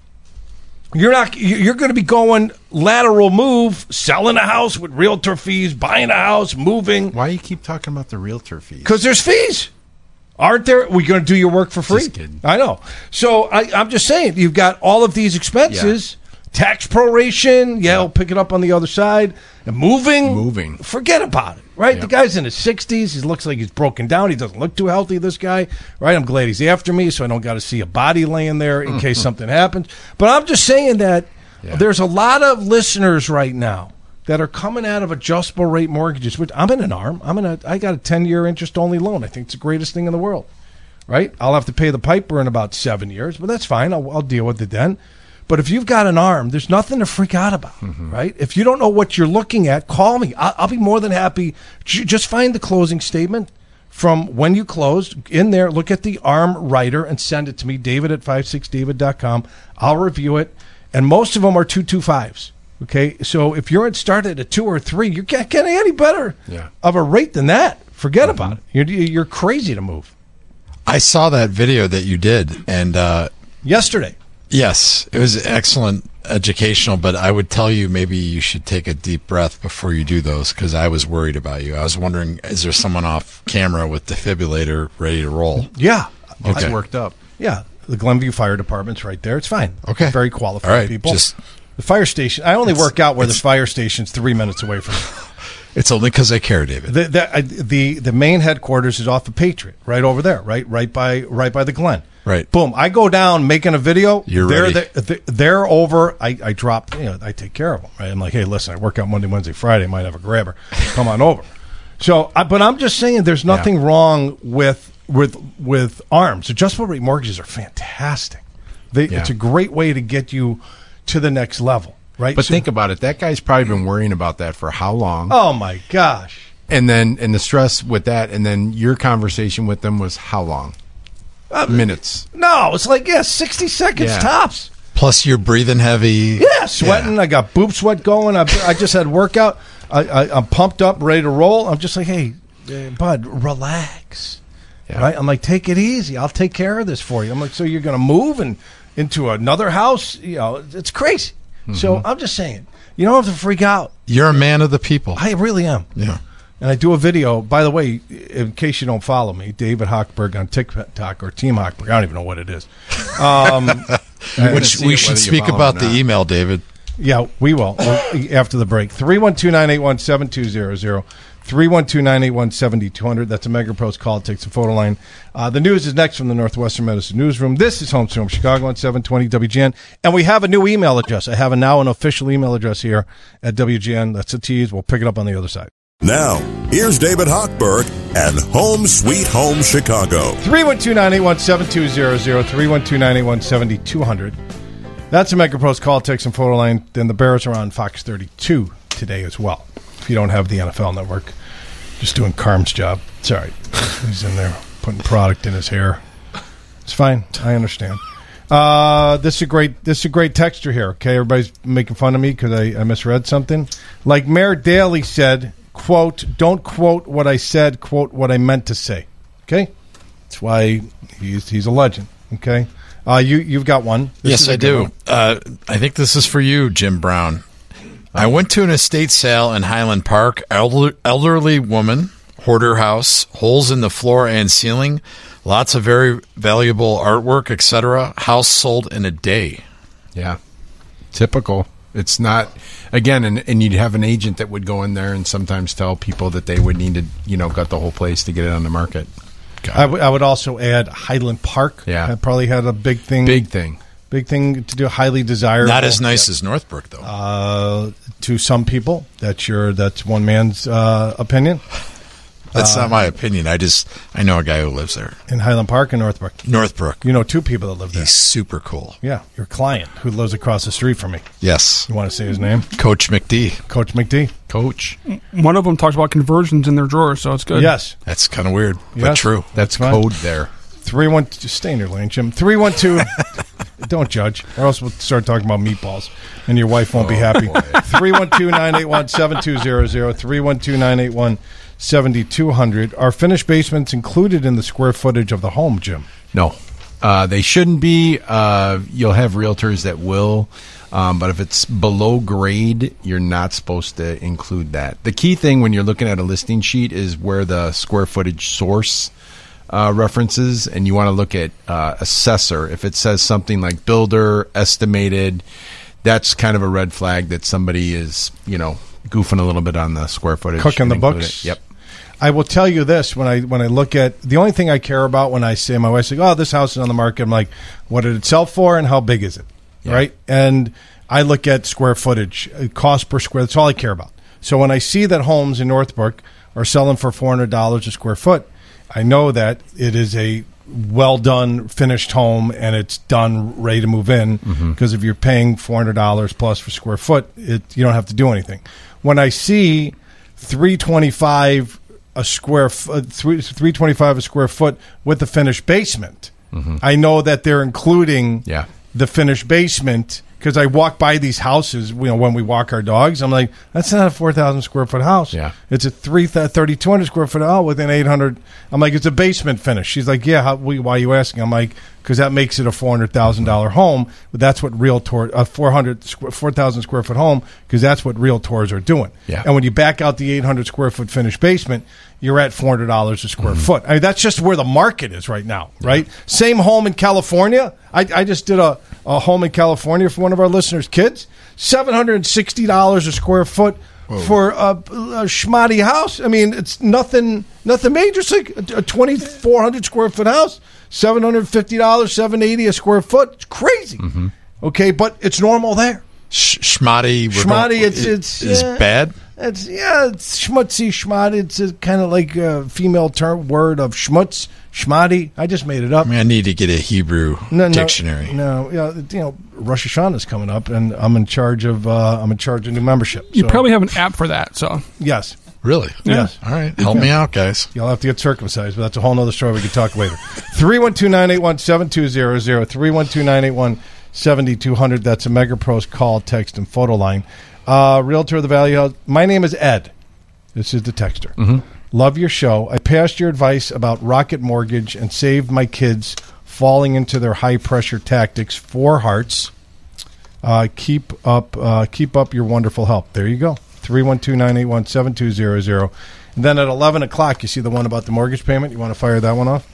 You're not. You're going to be going lateral move, selling a house with realtor fees, buying a house, moving. Why do you keep talking about the realtor fees? Because there's fees, aren't there? We're going to do your work for free. Just kidding. I know. So I, I'm just saying, you've got all of these expenses, yeah. tax proration. Yeah, we'll pick it up on the other side. And moving, moving. Forget about it. Right, yep. The guy's in his sixties. He looks like he's broken down. He doesn't look too healthy, this guy. Right, I'm glad he's after me, so I don't got to see a body laying there in case something happens. But I'm just saying that yeah. there's a lot of listeners right now that are coming out of adjustable rate mortgages. Which I'm in an arm. I'm in a. I got a ten year interest only loan. I think it's the greatest thing in the world. Right, I'll have to pay the piper in about seven years, but that's fine. I'll, I'll deal with it then. But if you've got an arm, there's nothing to freak out about, mm-hmm. right? If you don't know what you're looking at, call me. I'll, I'll be more than happy. Just find the closing statement from when you closed. In there, look at the arm rider and send it to me, David at five six david dot com. I'll review it. And most of them are two twenty-fives, okay? So if you're at start at a two or a three, you can't get any better yeah. of a rate than that. Forget mm-hmm. about it. You're, you're crazy to move. I saw that video that you did. and uh, Yesterday. Yes, it was excellent, educational, but I would tell you maybe you should take a deep breath before you do those, because I was worried about you. I was wondering, is there someone off camera with defibrillator ready to roll? Yeah. Okay. It's worked up. Yeah. The Glenview Fire Department's right there. It's fine. Okay. Very qualified All right, people. Just, the fire station, I only work out where the fire station's three minutes away from me. It's only because I care, David. The, the, the, the main headquarters is off of Patriot, right over there, right right by right by the Glen. Right. Boom. I go down making a video. You're they're, ready. They're, they're over. I, I drop, you know, I take care of them. Right? I'm like, hey, listen, I work out Monday, Wednesday, Friday. I might have a grabber. Come on over. So, I, but I'm just saying there's nothing yeah. wrong with with with arms. Adjustable rate mortgages are fantastic. They, yeah. It's a great way to get you to the next level. Right. But so, think about it. That guy's probably been worrying about that for how long? Oh, my gosh. And then, and the stress with that, and then your conversation with them was how long? Uh, Minutes. No, it's like, yeah, sixty seconds yeah. tops. Plus you're breathing heavy. Yeah, sweating. Yeah. I got boob sweat going. I, I just had workout. I, I, I'm pumped up, ready to roll. I'm just like, hey, uh, bud, relax. Yeah. Right? I'm like, take it easy. I'll take care of this for you. I'm like, so you're going to move and into another house? You know, it's crazy. Mm-hmm. So I'm just saying, you don't have to freak out. You're a man of the people. I really am. Yeah. And I do a video, by the way, in case you don't follow me, David Hochberg on TikTok or Team Hochberg. I don't even know what it is. Um, Which we should speak about the email, David. Yeah, we will after the break. three one two, nine eight one, seven two zero zero. three one two, nine eight one, seven two zero zero. That's a MegaPro's call. It takes a photo line. Uh, the news is next from the Northwestern Medicine Newsroom. This is Home Sweet Home Chicago on seven twenty W G N. And we have a new email address. I have a, now an official email address here at W G N. That's a tease. We'll pick it up on the other side. Now, here's David Hochberg and Home Sweet Home Chicago. three one two, nine eight one, seven two zero zero. three one two, nine eight one, seven two zero zero. That's a MegaPro's call, text, and photo line. Then the Bears are on Fox thirty-two today as well. If you don't have the N F L Network, just doing Carm's job. It's all right. He's in there putting product in his hair. It's fine. I understand. Uh, this is a great. This is a great texture here. Okay, everybody's making fun of me because I, I misread something. Like Mayor Daley said, "Quote: Don't quote what I said. Quote what I meant to say." Okay, that's why he's he's a legend. Okay. Uh, you, you've got one. Yes, This I do. Uh, I think this is for you, Jim Brown. I went to an estate sale in Highland Park. Elder, elderly woman, hoarder house, holes in the floor and ceiling, lots of very valuable artwork, et cetera. House sold in a day. Yeah, typical. It's not, again, and, and you'd have an agent that would go in there and sometimes tell people that they would need to, you know, gut the whole place to get it on the market. I, w- I would also add Highland Park. Yeah. I probably had a big thing. Big thing. Big thing to do, highly desirable. Not as nice yeah. as Northbrook, though. Uh, to some people, that's your that's one man's uh, opinion. That's uh, not my opinion. I just I know a guy who lives there. In Highland Park and Northbrook? Northbrook. You know two people that live there. He's super cool. Yeah, your client who lives across the street from me. Yes. You want to say his name? Coach McD. Coach McD. Coach. One of them talks about conversions in their drawers, so it's good. Yes. That's kind of weird, yes. but true. That's, That's code there. three one two, stay in your lane, Jim. three one two Don't judge, or else we'll start talking about meatballs, and your wife won't oh, be happy. three one two, nine eight one, seven two zero zero. three one two, nine eight one, seven two zero zero. Are finished basements included in the square footage of the home, Jim? No. Uh, they shouldn't be. Uh, you'll have realtors that will, um, but if it's below grade, you're not supposed to include that. The key thing when you're looking at a listing sheet is where the square footage source uh, references, and you want to look at uh, assessor. If it says something like builder, estimated, that's kind of a red flag that somebody is, you know, goofing a little bit on the square footage. Cooking the books. It. Yep. I will tell you this, when I when I look at, the only thing I care about when I say, my wife's like, oh, this house is on the market, I'm like, what did it sell for and how big is it? Yeah. Right? And I look at square footage, cost per square, that's all I care about. So when I see that homes in Northbrook are selling for four hundred dollars a square foot, I know that it is a well-done, finished home, and it's done, ready to move in, because mm-hmm. if you're paying four hundred dollars plus for square foot, it, you don't have to do anything. When I see three twenty-five a square foot, three three twenty five a square foot with the finished basement, mm-hmm. I know that they're including yeah. the finished basement, because I walk by these houses. You know, when we walk our dogs, I'm like, that's not a four thousand square foot house. Yeah, it's a three thirty two hundred square foot house with an eight hundred. I'm like, it's a basement finish. She's like, yeah. How, why are you asking? I'm like, because that makes it a four hundred thousand dollar home. But that's what realtor a four hundred four thousand square foot home, because that's what realtors are doing. Yeah. And when you back out the eight hundred square foot finished basement, you're at four hundred dollars a square mm-hmm. foot. I mean, that's just where the market is right now, right? Yeah. Same home in California. I, I just did a, a home in California for one of our listeners' kids. seven hundred sixty dollars a square foot. Whoa. For a, a schmotty house. I mean, it's nothing nothing major. It's like a, a twenty-four hundred square foot house, seven hundred fifty dollars, seven hundred eighty dollars a square foot. It's crazy. Mm-hmm. Okay, but it's normal there. Sh- schmotty. Schmotty, it's, it's, is yeah, bad? It's, yeah, it's schmutzy, schmotty. It's a, kind of like a female term word of schmutz, schmotty. I just made it up. I mean, I need to get a Hebrew no, dictionary. No, no, you know, Rosh Hashanah is coming up, and I'm in charge of uh, I'm in charge of new membership. You so. probably have an app for that, so yes, really, yeah. yes. All right, help yeah. me out, guys. You'll have to get circumcised, but that's a whole other story. We can talk later. Three one two nine eight one seven two zero zero. Three one two nine eight one seventy two hundred. That's a MegaPro's call, text, and photo line. Uh, Realtor of the Valley House. My name is Ed. This is the texter. Mm-hmm. Love your show. I passed your advice about Rocket Mortgage and saved my kids falling into their high-pressure tactics. Four hearts. Uh, keep up uh, keep up your wonderful help. There you go. three one two, nine eight one, seven two zero zero. And then at eleven o'clock, you see the one about the mortgage payment? You want to fire that one off?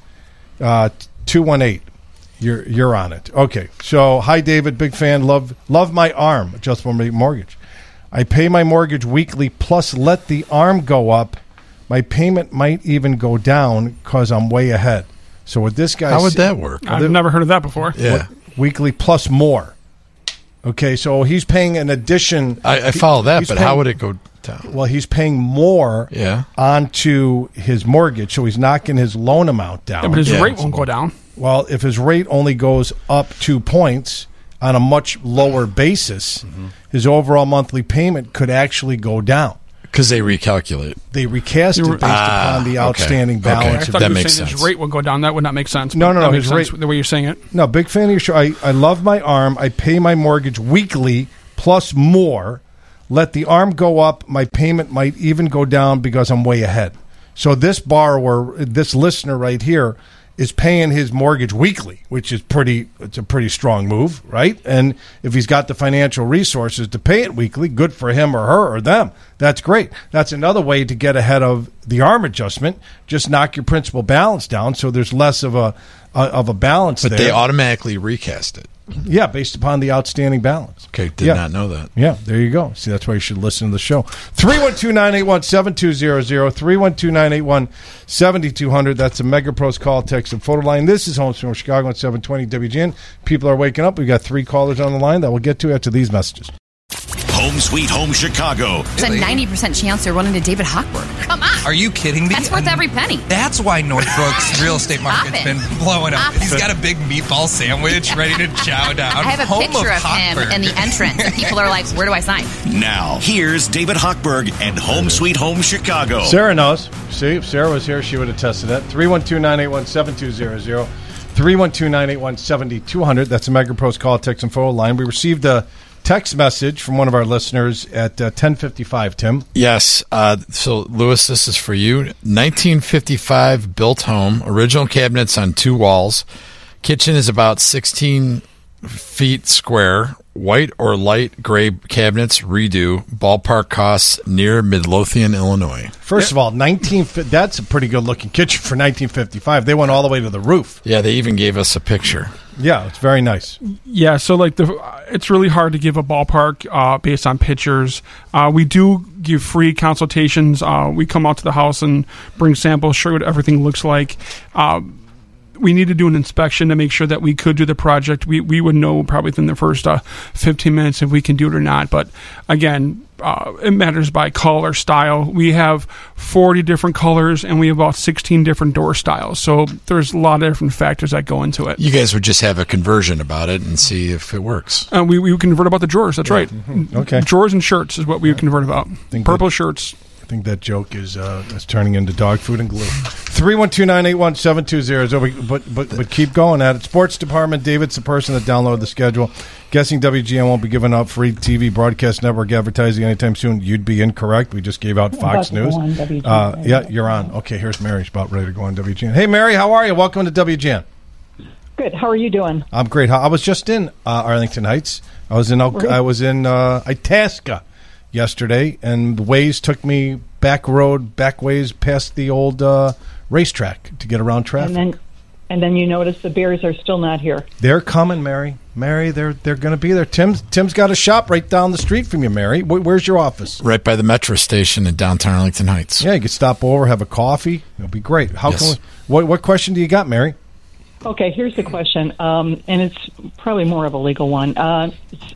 Uh, two one eight. You're you're on it. Okay. So, hi, David. Big fan. Love love my arm. Adjustable mortgage. I pay my mortgage weekly plus let the arm go up. My payment might even go down because I'm way ahead. So with this guy... How would that work? I've never heard of that before. Yeah. Weekly plus more. Okay, so he's paying an addition... I, I follow that, he's but paying, how would it go down? Well, he's paying more yeah. onto his mortgage, so he's knocking his loan amount down. Yeah, but his yeah. rate won't go down. Well, if his rate only goes up two points on a much lower basis, mm-hmm. his overall monthly payment could actually go down. Because they recalculate. They recast it based ah, upon the okay. outstanding Okay. balance. I Of thought the, that you were makes saying sense. his rate would go down. That would not make sense. No, no, that no, makes his sense rate- the way you're saying it. No, big fan of your show. I, I love my arm. I pay my mortgage weekly plus more. Let the arm go up. My payment might even go down because I'm way ahead. So this borrower, this listener right here, is paying his mortgage weekly, which is pretty. It's a pretty strong move, right? And if he's got the financial resources to pay it weekly, good for him or her or them. That's great. That's another way to get ahead of the arm adjustment. Just knock your principal balance down, so there's less of a, a of a balance but there. they automatically recast it. Yeah, based upon the outstanding balance. Okay, did yeah. not know that. Yeah, there you go. See, that's why you should listen to the show. three one two, nine eight one, seven two zero zero, three one two, nine eight one, seven two zero zero. That's a MegaPros call, text, and photo line. This is Homes from Chicago at seven twenty W G N. People are waking up. We've got three callers on the line that we'll get to after these messages. Home Sweet Home Chicago. There's a ninety percent chance they're running to David Hochberg. Come on. Are you kidding me? That's worth every penny. That's why Northbrook's real estate market's it. been blowing up. Stop He's it. got a big meatball sandwich ready to chow down. I have a Home picture of, him Hochberg. in the entrance, and people are like, where do I sign? Now, here's David Hochberg and Home Sweet Home Chicago. Sarah knows. See, if Sarah was here, she would have tested that. three one two, nine eight one, seven two zero zero. three one two, nine eight one, seven two zero zero. That's a MegaPros call, text, and photo line. We received a text message from one of our listeners at uh, ten fifty-five, Tim. Yes. Uh, so, Lewis, this is for you. nineteen fifty-five built home, original cabinets on two walls. Kitchen is about sixteen feet square. White or light gray cabinets, redo. Ballpark costs near Midlothian, Illinois. First of all, nineteen that's a pretty good-looking kitchen for nineteen fifty-five. They went all the way to the roof. Yeah, they even gave us a picture. Yeah, it's very nice. Yeah, so like the, it's really hard to give a ballpark uh, based on pictures. Uh, we do give free consultations. Uh, we come out to the house and bring samples, show you what everything looks like. Uh, we need to do an inspection to make sure that we could do the project. We we would know probably within the first uh, fifteen minutes if we can do it or not. But again, uh, it matters by color, style. We have forty different colors, and we have about sixteen different door styles. So there's a lot of different factors that go into it. You guys would just have a conversion about it and see if it works. Uh, we, we would convert about the drawers. That's right. Mm-hmm. Okay. Drawers and shirts is what we would convert about. Purple that- shirts. I think that joke is uh, is turning into dog food and glue. three one two, nine eight one, seven two zero zero. But, but, but keep going at it. Sports Department, David's the person that downloaded the schedule. Guessing W G N won't be giving out free T V broadcast network advertising anytime soon. You'd be incorrect. We just gave out Fox News. Uh, yeah, you're on. Okay, here's Mary. She's about ready to go on W G N. Hey, Mary, how are you? Welcome to W G N. Good. How are you doing? I'm great. I was just in uh, Arlington Heights. I was in Oak, I was in uh, Itasca yesterday, and the Waze took me back road, back ways past the old uh, racetrack to get around traffic. And then, and then you notice the Bears are still not here. They're coming, Mary. Mary, they're they're going to be there. Tim's Tim's got a shop right down the street from you, Mary. Wh- where's your office? Right by the metro station in downtown Arlington Heights. Yeah, you could stop over, have a coffee. It'll be great. How Yes. can we? What what question do you got, Mary? Okay, here's the question, um, and it's probably more of a legal one. Uh,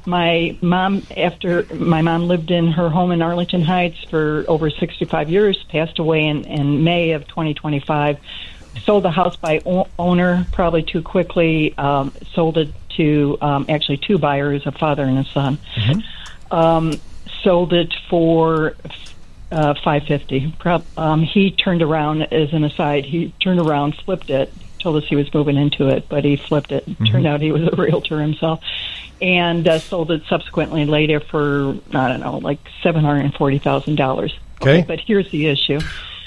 my mom, after my mom lived in her home in Arlington Heights for over sixty-five years, passed away in, in May of twenty twenty-five. Sold the house by o- owner probably too quickly. Um, sold it to um, actually two buyers, a father and a son. Mm-hmm. Um, sold it for uh, five fifty. Pro- um, he turned around, as an aside, he turned around, flipped it. Told us he was moving into it, but he flipped it. Mm-hmm. Turned out he was a realtor himself, and uh, sold it subsequently later for I don't know, like seven hundred and forty thousand dollars. Okay. But here's the issue.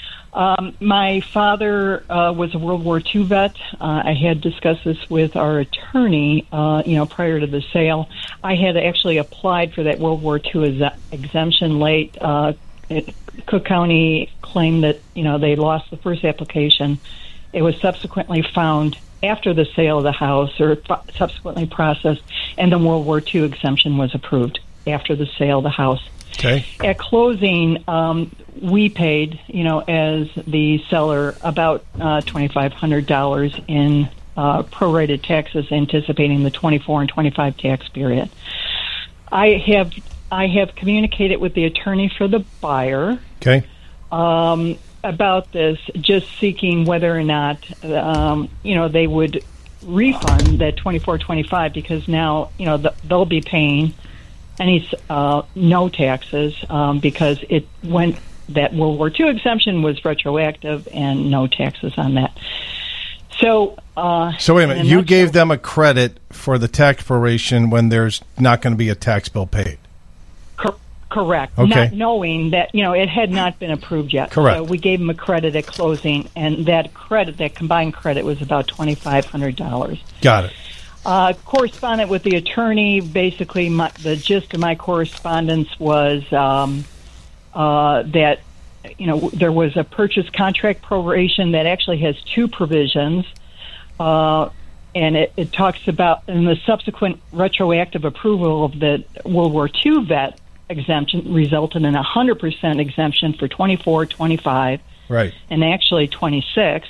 Um, my father uh, was a World War Two vet. Uh, I had discussed this with our attorney, uh, you know, prior to the sale. I had actually applied for that World War Two ex- exemption late. Uh, it, Cook County claimed that, you know, they lost the first application. It was subsequently found after the sale of the house, or subsequently processed, and the World War Two exemption was approved after the sale of the house. Okay. At closing, um, we paid, you know, as the seller, about uh, twenty-five hundred dollars in uh, prorated taxes, anticipating the twenty-four and twenty-five tax period. I have I have communicated with the attorney for the buyer. Okay. Um, about this, just seeking whether or not, um, you know, they would refund that twenty-four twenty-five, because now, you know, the, they'll be paying any uh, no taxes um, because it went, that World War Two exemption was retroactive and no taxes on that. So, uh, so wait a minute, you gave them a credit for the tax proration when there's not going to be a tax bill paid. Cor- correct. Okay. Not knowing that, you know, it had not been approved yet. Correct. So we gave them a credit at closing, and that credit, that combined credit, was about twenty-five hundred dollars. Got it. Uh, correspondent with the attorney, basically my, the gist of my correspondence was um, uh, that, you know, there was a purchase contract proration that actually has two provisions, uh, and it, it talks about in the subsequent retroactive approval of the World War Two vet exemption resulted in a one hundred percent exemption for twenty-four, twenty-five, right, and actually twenty-six.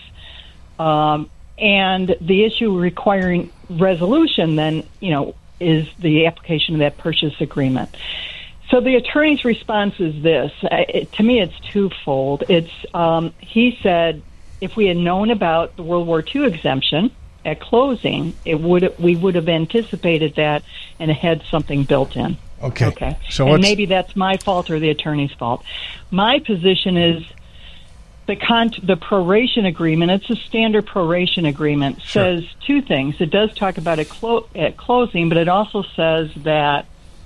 Um, and the issue requiring resolution then, you know, is the application of that purchase agreement. So the attorney's response is this. Uh, it, to me, it's twofold. It's um, he said if we had known about the World War Two exemption at closing, it would we would have anticipated that and had something built in. Okay. Okay. So and what's... maybe that's my fault or the attorney's fault. My position is the con- the proration agreement. It's a standard proration agreement. Sure. Says two things. It does talk about it clo- at closing, but it also says that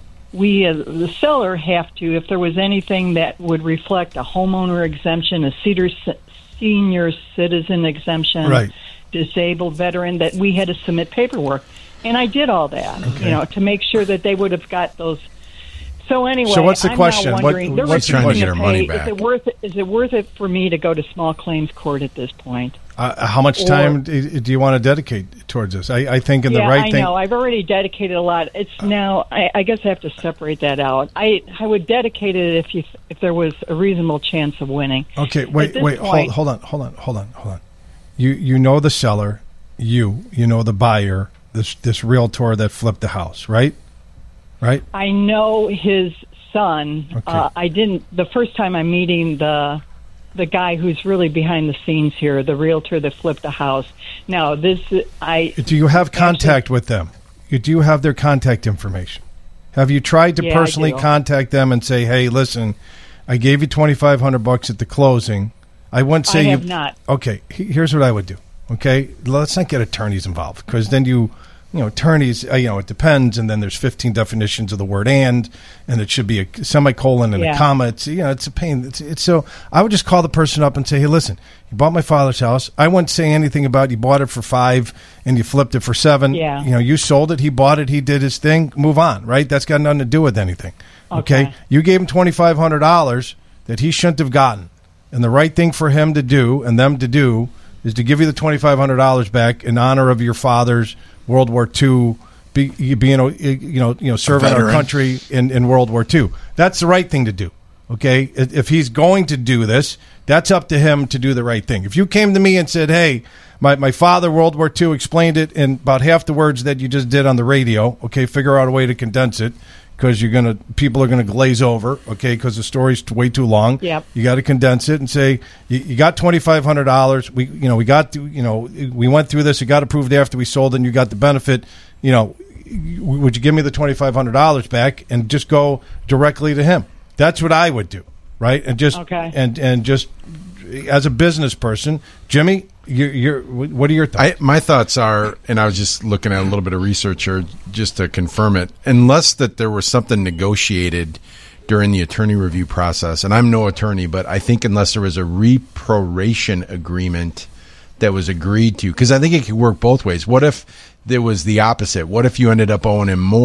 we, as the seller, have to, if there was anything that would reflect a homeowner exemption, a cedar, senior citizen exemption, right, disabled veteran, that we had to submit paperwork. And I did all that, okay, you know, to make sure that they would have got those. So anyway, so what's the I'm question? now wondering, what, what's trying to get to our pay, money back? Is it worth it? Is it worth it for me to go to small claims court at this point? Uh, how much Or- time do do you want to dedicate towards this? I, I think in yeah, the right I thing. know. I've already dedicated a lot. It's now. I, I guess I have to separate that out. I I would dedicate it if you if there was a reasonable chance of winning. Okay, wait, At this wait, point- hold, hold on, hold on, hold on, hold on. You you know the seller, you you know the buyer, this this realtor that flipped the house, right? Right. I know his son. Okay. Uh, I didn't. The first time I'm meeting the the guy who's really behind the scenes here, the realtor that flipped the house. Now, this I Do you have contact with them? You, do you have their contact information? Have you tried to Yeah, I personally do. contact them and say, "Hey, listen, I gave you twenty-five hundred bucks at the closing. I wouldn't say I you." have not. Okay, he- here's what I would do. Okay, let's not get attorneys involved because then you, you know, attorneys. Uh, you know, it depends, and then there's fifteen definitions of the word "and," and it should be a semicolon and Yeah. a comma. It's you know, it's a pain. It's, it's so. I would just call the person up and say, "Hey, listen, you bought my father's house. I wouldn't say anything about you bought it for five and you flipped it for seven. Yeah. You know, you sold it. He bought it. He did his thing. Move on. Right? That's got nothing to do with anything. Okay. Okay. You gave him twenty-five hundred dollars that he shouldn't have gotten, and the right thing for him to do and them to do is to give you the twenty-five hundred dollars back in honor of your father's World War Two, be, being a, you know, you know, serving our veteran. country in, in World War Two. That's the right thing to do. Okay, if if he's going to do this, that's up to him to do the right thing. If you came to me and said, "Hey, my, my father World War Two explained it in about half the words that you just did on the radio," okay, figure out a way to condense it because you're gonna people are gonna glaze over, okay, because the story's t- way too long. Yep. You got to condense it and say you, you got twenty-five hundred dollars. We you know we got to, you know we went through this. It got approved after we sold, and you got the benefit. You know, would you give me the twenty-five hundred dollars back and just go directly to him? That's what I would do, right? And just Okay. and and just as a business person, Jimmy, you're, you're what are your thoughts? I, my thoughts are, and I was just looking at a little bit of research here just to confirm it. Unless that there was something negotiated during the attorney review process, and I'm no attorney, but I think unless there was a reproration agreement that was agreed to, because I think it could work both ways. What if there was the opposite? What if you ended up owing him more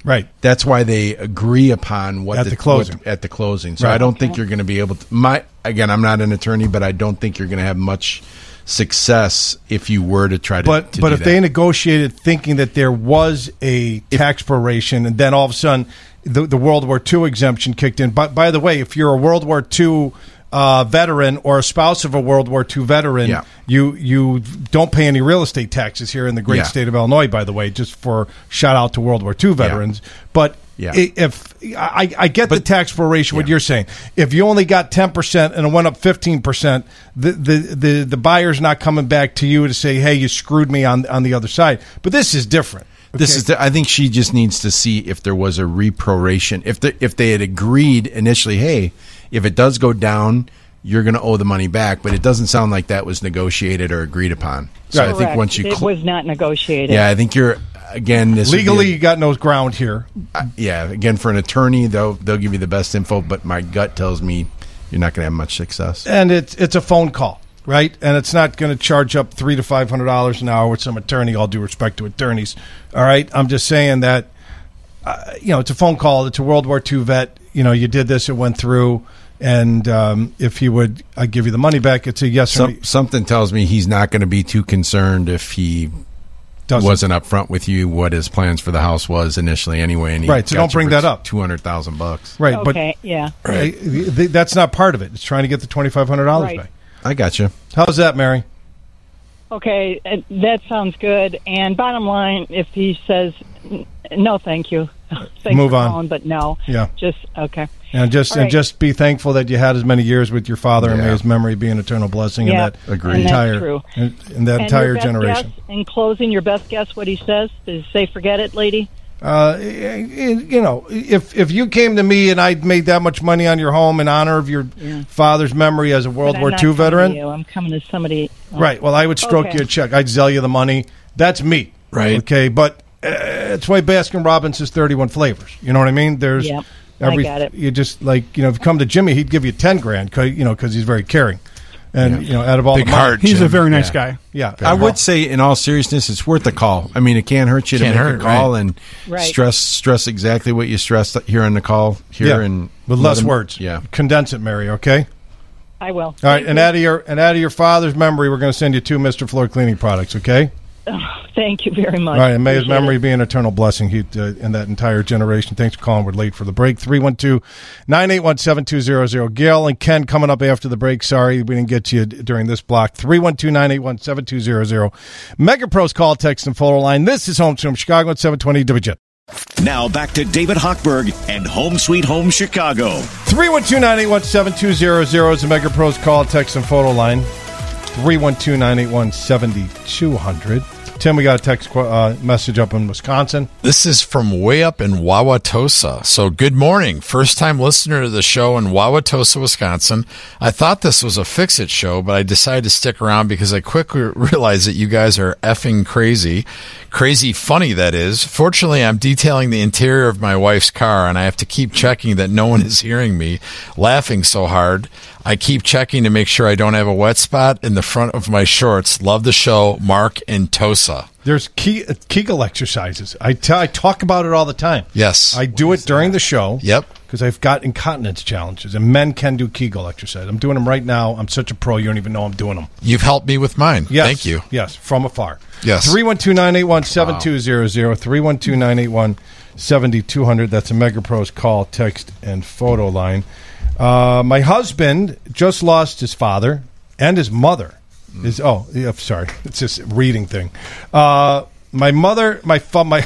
Right. That's why they agree upon what At the closing. what- at the closing. So Right. I don't think you're going to be able to. My again, I'm not an attorney, but I don't think you're going to have much success if you were to try to. But to but do if that. they negotiated thinking that there was a tax proration, and then all of a sudden the, the World War Two exemption kicked in. But by the way, if you're a World War Two uh, veteran or a spouse of a World War Two veteran, Yeah. you you don't pay any real estate taxes here in the great Yeah. state of Illinois. By the way, just for shout out to World War Two veterans. But Yeah. i- if I, I get the tax proration, what Yeah. you're saying, if you only got ten percent and it went up fifteen percent, the, the, the, the buyer's not coming back to you to say, hey, you screwed me on on the other side. But this is different. This okay? is. The, I think she just needs to see if there was a reproration. If the, if they had agreed initially, hey, if it does go down, you're going to owe the money back. But it doesn't sound like that was negotiated or agreed upon. So I think Correct. once you, it cl- was not negotiated. yeah, I think you're again this would be Legally, a- you got no ground here. Uh, yeah, again, for an attorney, they'll they'll give you the best info, but my gut tells me you're not going to have much success. And it's it's a phone call, right? And it's not going to charge up three to five hundred dollars an hour with some attorney. All due respect to attorneys, all right. I'm just saying that uh, you know it's a phone call. It's a World War Two vet. You know, you did this, it went through, and um, if he would, I give you the money back. It's a yes or no. Some, something tells me he's not going to be too concerned if he Doesn't. wasn't upfront with you what his plans for the house was initially anyway. And he Right, so got don't you bring for that up. Two hundred thousand bucks. Right, Okay, yeah. but right, th- that's not part of it. It's trying to get the twenty five hundred dollars Right. back. I got you. How's that, Mary? Okay, uh, that sounds good. And bottom line, if he says n- no, thank you, thanks Move for on. calling, but no, Yeah. just okay. And just All and right. just be thankful that you had as many years with your father, and Yeah. may his memory be an eternal blessing Yeah, in that Agreed. and that's entire true. in, in that And entire your best generation. guess, in closing, your best guess what he says? Does he say forget it, lady? Uh, you know, if if you came to me and I'd made that much money on your home in honor of your Yeah. father's memory as a World But I'm War not Two coming to veteran, you. I'm coming to somebody. right? Well, I would stroke Okay. you a check. I'd sell you the money. That's me, Right. Okay, but uh, it's why Baskin Robbins is thirty-one flavors. You know what I mean? There's Yep, I every got it. you just like you know if you come to Jimmy, he'd give you ten grand, 'cause, you know, because he's very caring, and you know out of all Big the money, heart. He's Jim. a very nice Yeah. guy. yeah, I would say, in all seriousness, it's worth a call. I mean, it can't hurt you to Can't make hurt, a call right. and Right. stress stress exactly what you stressed here on the call here, yeah, and with let less him- words. Yeah, Condense it, Mary. Okay. I will. All right, and out of your and out of your father's memory, we're going to send you two Mister Floor cleaning products. Okay. Oh, thank you very much. All right, and may his Appreciate memory it. be an eternal blessing he, uh, in that entire generation. Thanks for calling. We're late for the break. three one two, nine eight one, seven two zero zero. Gail and Ken coming up after the break. Sorry we didn't get to you d- during this block. three one two, nine eight one, seven two zero zero. Mega Pros call, text, and photo line. This is Home from Chicago at seven twenty W J. Now back to David Hochberg and Home Sweet Home Chicago. three one two, nine eight one, seven two zero zero is the Mega Pros call, text, and photo line. three one two, nine eight one, seven two zero zero. Tim, we got a text qu- uh, message up in Wisconsin. This is from way up in Wauwatosa. So good morning. First time listener to the show in Wauwatosa, Wisconsin. I thought this was a Fix-It show, but I decided to stick around because I quickly realized that you guys are effing crazy. Crazy funny, that is. Fortunately, I'm detailing the interior of my wife's car, and I have to keep checking that no one is hearing me laughing so hard. I keep checking to make sure I don't have a wet spot in the front of my shorts. Love the show, Mark in Tosa. There's Ke- Kegel exercises. I tell, I talk about it all the time. Yes. I do it during the show. Yep. Because I've got incontinence challenges, and men can do Kegel exercise. I'm doing them right now. I'm such a pro, you don't even know I'm doing them. You've helped me with mine. Yes. Thank you. Yes, from afar. Yes. three one two, nine eight one, seven two zero zero. three one two, nine eight one, seven two zero zero. That's a Mega Pros call, text, and photo line. Uh, my husband just lost his father and his mother. Is oh, yeah, sorry, it's just a reading thing. Uh, my mother, my fa- my.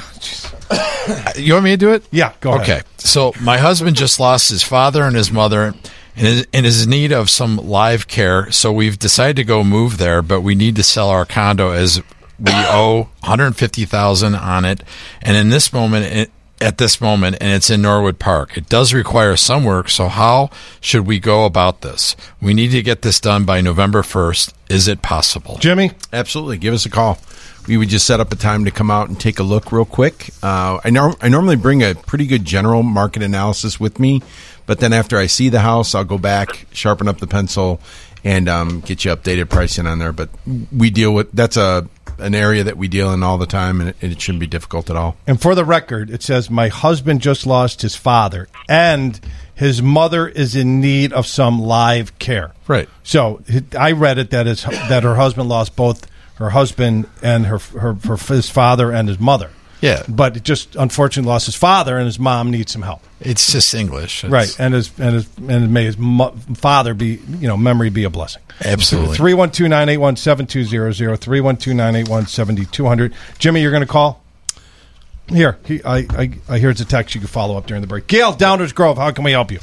You want me to do it? Yeah, go ahead. Okay. So my husband just lost his father and his mother and is, and is in need of some live care. So we've decided to go move there, but we need to sell our condo as we owe one hundred fifty thousand dollars on it. And in this moment, it, at this moment, and it's in Norwood Park. It does require some work, so how should we go about this? We need to get this done by November first. Is it possible? Jimmy? Absolutely. Give us a call. We would just set up a time to come out and take a look real quick. Uh, I, norm- I normally bring a pretty good general market analysis with me, but then after I see the house, I'll go back, sharpen up the pencil, and um, get you updated pricing on there. But we deal with that's a an area that we deal in all the time, and it, it shouldn't be difficult at all. And for the record, it says, my husband just lost his father, and his mother is in need of some live care. Right. So I read it that, is, that her husband lost both her husband and her, her, her his father and his mother. Yeah. But it just unfortunately lost his father, and his mom needs some help. It's just English. It's, right. And his and his and may his mo- father be, you know, memory be a blessing. Absolutely. three one two, nine eight one, seven two zero zero, three one two, nine eight one, seven two zero zero. Jimmy, you're going to call? Here. He, I, I, I here's a text you can follow up during the break. Gail, Downers Grove, how can we help you?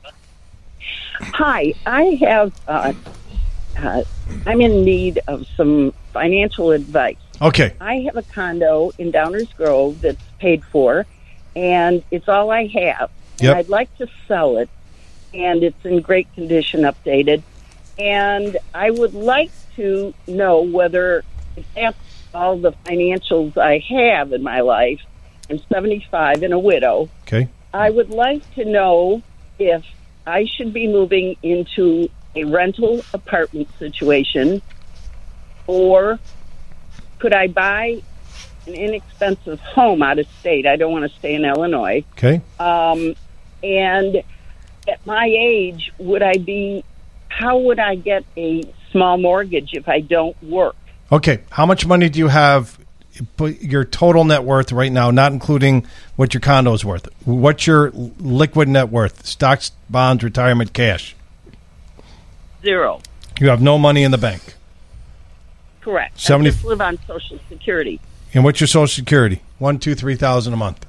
Hi. I have, uh, uh, I'm in need of some financial advice. Okay. I have a condo in Downers Grove that's paid for, and it's all I have. And Yep. I'd like to sell it, and it's in great condition, updated. And I would like to know whether, if that's all the financials I have in my life, I'm seventy-five and a widow. Okay. I would like to know if I should be moving into a rental apartment situation, or could I buy an inexpensive home out of state? I don't want to stay in Illinois. Okay. Um, and at my age, would I be, how would I get a small mortgage if I don't work? Okay. How much money do you have, but your total net worth right now, not including what your condo is worth? What's your liquid net worth? Stocks, bonds, retirement, cash? Zero. You have no money in the bank. Correct. seventy I just live on Social Security. And what's your Social Security? One, two, three thousand a month.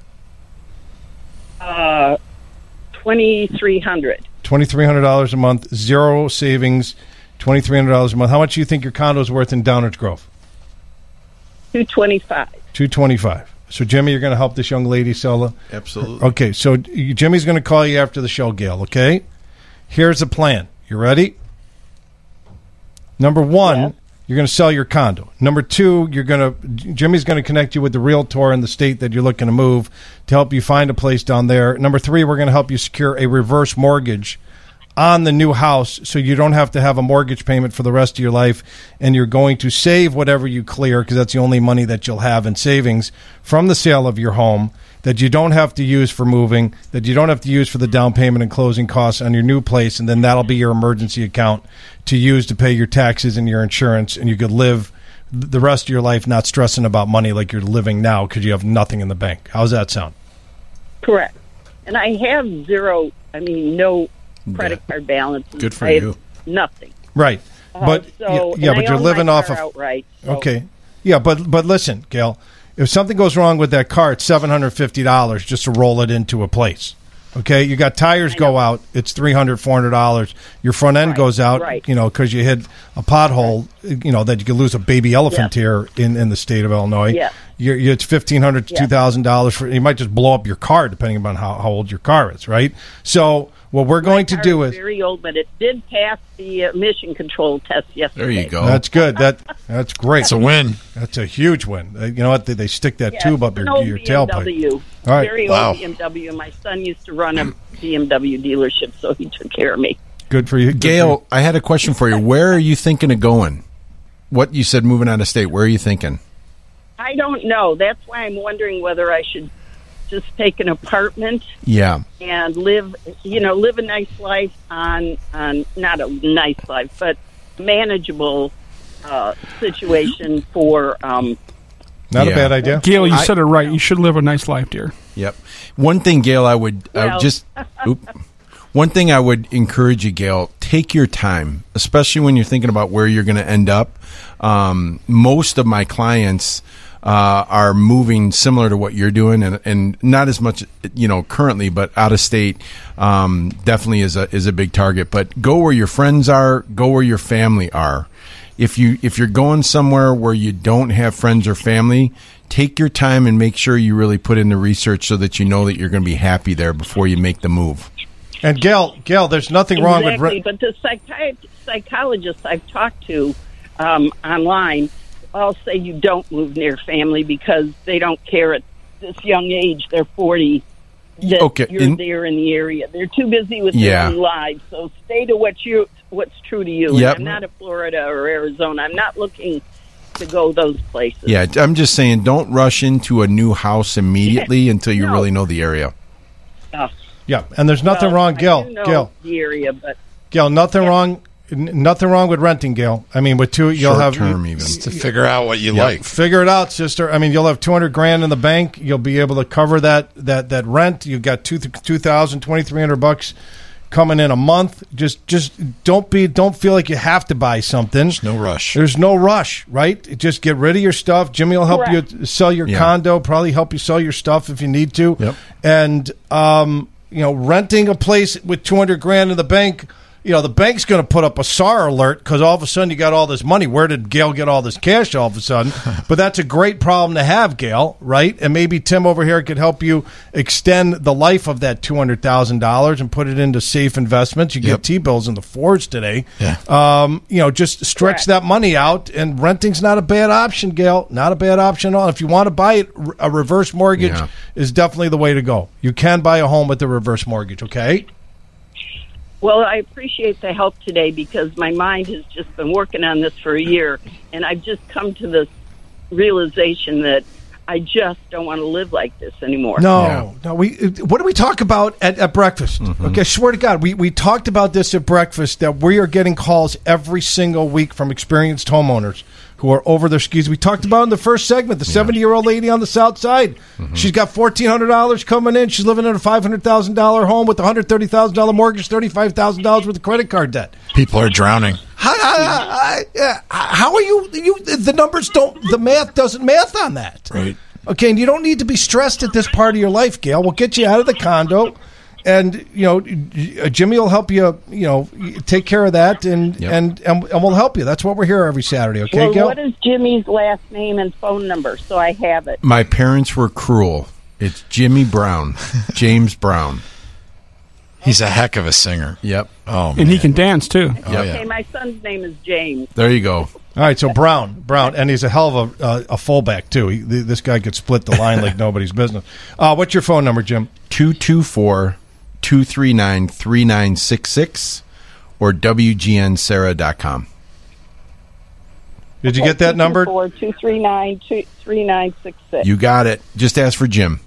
Uh, twenty-three hundred. Twenty-three hundred dollars a month, zero savings. Twenty-three hundred dollars a month. How much do you think your condo is worth in Downers Grove? Two twenty-five. Two twenty-five. So, Jimmy, you're going to help this young lady sell a... Absolutely. Okay, so Jimmy's going to call you after the show, Gail, okay? Here's the plan. You ready? Number one, yeah. You're going to sell your condo. Number two, you're going to Jimmy's going to connect you with the realtor in the state that you're looking to move to help you find a place down there. Number three, we're going to help you secure a reverse mortgage on the new house so you don't have to have a mortgage payment for the rest of your life, and you're going to save whatever you clear, because that's the only money that you'll have in savings from the sale of your home that you don't have to use for moving, that you don't have to use for the down payment and closing costs on your new place, and then that'll be your emergency account to use to pay your taxes and your insurance, and you could live the rest of your life not stressing about money like you're living now because you have nothing in the bank. How's that sound? Correct. And I have zero, I mean, no credit yeah. card balance. Good for I you. Nothing. Right. Uh, but so, yeah, yeah but you're living off of outright. So. Okay. Yeah, but but listen, Gail, if something goes wrong with that car, it's seven hundred fifty dollars just to roll it into a place. Okay, you got tires go out, it's three hundred dollars, four hundred dollars. Your front end right, goes out, right. you know, because you hit a pothole, you know, that you could lose a baby elephant yes. here in, in the state of Illinois. Yes. You're, you're, it's fifteen hundred dollars to yes. two thousand dollars. For, you might just blow up your car, depending on how, how old your car is, right? So what we're going My to do is is... very old, but it did pass the emission control test yesterday. There you go. That's good. That That's great. It's a win. That's a huge win. Uh, you know what? They, they stick that yes, tube up your, your B M W. tailpipe. All right. Very wow. old B M W. My son used to run a B M W dealership, so he took care of me. Good for you. Good Gail, for you. I had a question for you. Where are you thinking of going? What you said moving out of state, where are you thinking? I don't know. That's why I'm wondering whether I should just take an apartment yeah. and live, you know, live a nice life on, on not a nice life, but manageable uh, situation for... Um, Not yeah. a bad idea. Gail, you I, said it right. You should live a nice life, dear. Yep. One thing, Gail, I would I Well. would just... oop. One thing I would encourage you, Gail, take your time, especially when you're thinking about where you're going to end up. Um, most of my clients uh, are moving similar to what you're doing, and, and not as much, you know, currently, but out of state um, definitely is a is a big target. But go where your friends are, go where your family are. If you if you're going somewhere where you don't have friends or family, take your time and make sure you really put in the research so that you know that you're going to be happy there before you make the move. And Gail, Gail, there's nothing wrong with... Exactly, Re- but the psychi- psychologists I've talked to um, online all say you don't move near family because they don't care at this young age. They're forty. That Okay, you're in- there in the area. They're too busy with Yeah. their own lives. So stay to what you what's true to you. Yep. And I'm not a Florida or Arizona. I'm not looking to go those places. Yeah, I'm just saying, don't rush into a new house immediately until you No. really know the area. Oh, Yeah, and there's nothing well, wrong, I Gail. do know Gail, the area, but Gail, nothing wrong. n- Nothing wrong with renting, Gail. I mean, with two, you'll Short have term even. to figure out what you Yeah, like. Figure it out, sister. I mean, you'll have two hundred grand in the bank. You'll be able to cover that that that rent. You got two two thousand twenty three hundred bucks coming in a month. Just just don't be don't feel like you have to buy something. There's no rush. There's no rush, right? Just get rid of your stuff. Jimmy will help Correct. you sell your Yeah. condo. Probably help you sell your stuff if you need to. Yep. And um, you know, renting a place with two hundred grand in the bank. You know, the bank's going to put up a S A R alert because all of a sudden you got all this money. Where did Gail get all this cash all of a sudden? But that's a great problem to have, Gail, right? And maybe Tim over here could help you extend the life of that two hundred thousand dollars and put it into safe investments. You Yep. get T-bills in the fours today. Yeah. Um, you know, just stretch Correct. that money out, and renting's not a bad option, Gail. Not a bad option at all. If you want to buy it, a reverse mortgage Yeah. is definitely the way to go. You can buy a home with a reverse mortgage, okay? well, I appreciate the help today because my mind has just been working on this for a year, and I've just come to this realization that I just don't want to live like this anymore. No, Yeah. no. We what do we talk about at, at breakfast? Okay, I swear to God, we we talked about this at breakfast that we are getting calls every single week from experienced homeowners who are over their skis. We talked about in the first segment the seventy year old lady on the south side. She's got fourteen hundred dollars coming in. She's living in a five hundred thousand dollar home with a hundred thirty thousand dollar mortgage, thirty five thousand dollars worth of credit card debt. People are drowning. How, how, how, how are you? You the numbers don't. The math doesn't math on that. Right. Okay, and you don't need to be stressed at this part of your life, Gail. We'll get you out of the condo, and you know, Jimmy will help you. You know, take care of that, and Yep. and, and and we'll help you. That's what we're here every Saturday. Okay, well, Gail. what is Jimmy's last name and phone number so I have it? My parents were cruel. It's Jimmy Brown, James Brown. He's a heck of a singer. Yep. Oh, man. And he can dance, too. Oh, Yep. Okay, yeah. my son's name is James. There you go. All right, so Brown, Brown, and he's a hell of a uh, a fullback too. He, th- this guy could split the line like nobody's business. Uh, what's your phone number, Jim? two two four, two three nine, three nine six six or W G N Sarah dot com. Did you get that number? Four two three nine two three nine six six. You got it. Just ask for Jim.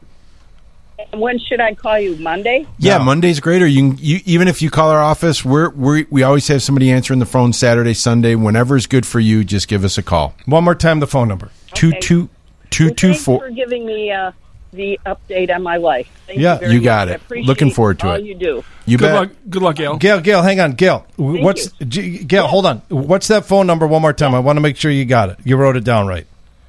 When should I call you? Monday? Yeah, No. Monday's great. Or you, can, you even if you call our office, we're, we we always have somebody answering the phone Saturday, Sunday. Whenever's good for you, just give us a call. One more time, the phone number. Two two two Well, two thanks four. for giving me uh, the update on my life. Thank Yeah, you, very you got much. I it. appreciate Looking forward to all it. you do. You Good bet. luck. Good luck, Gail. Gail, Gail, hang on, Gail. What's G- Gail? Hold on. What's that phone number? One more time. I want to make sure you got it. You wrote it down right.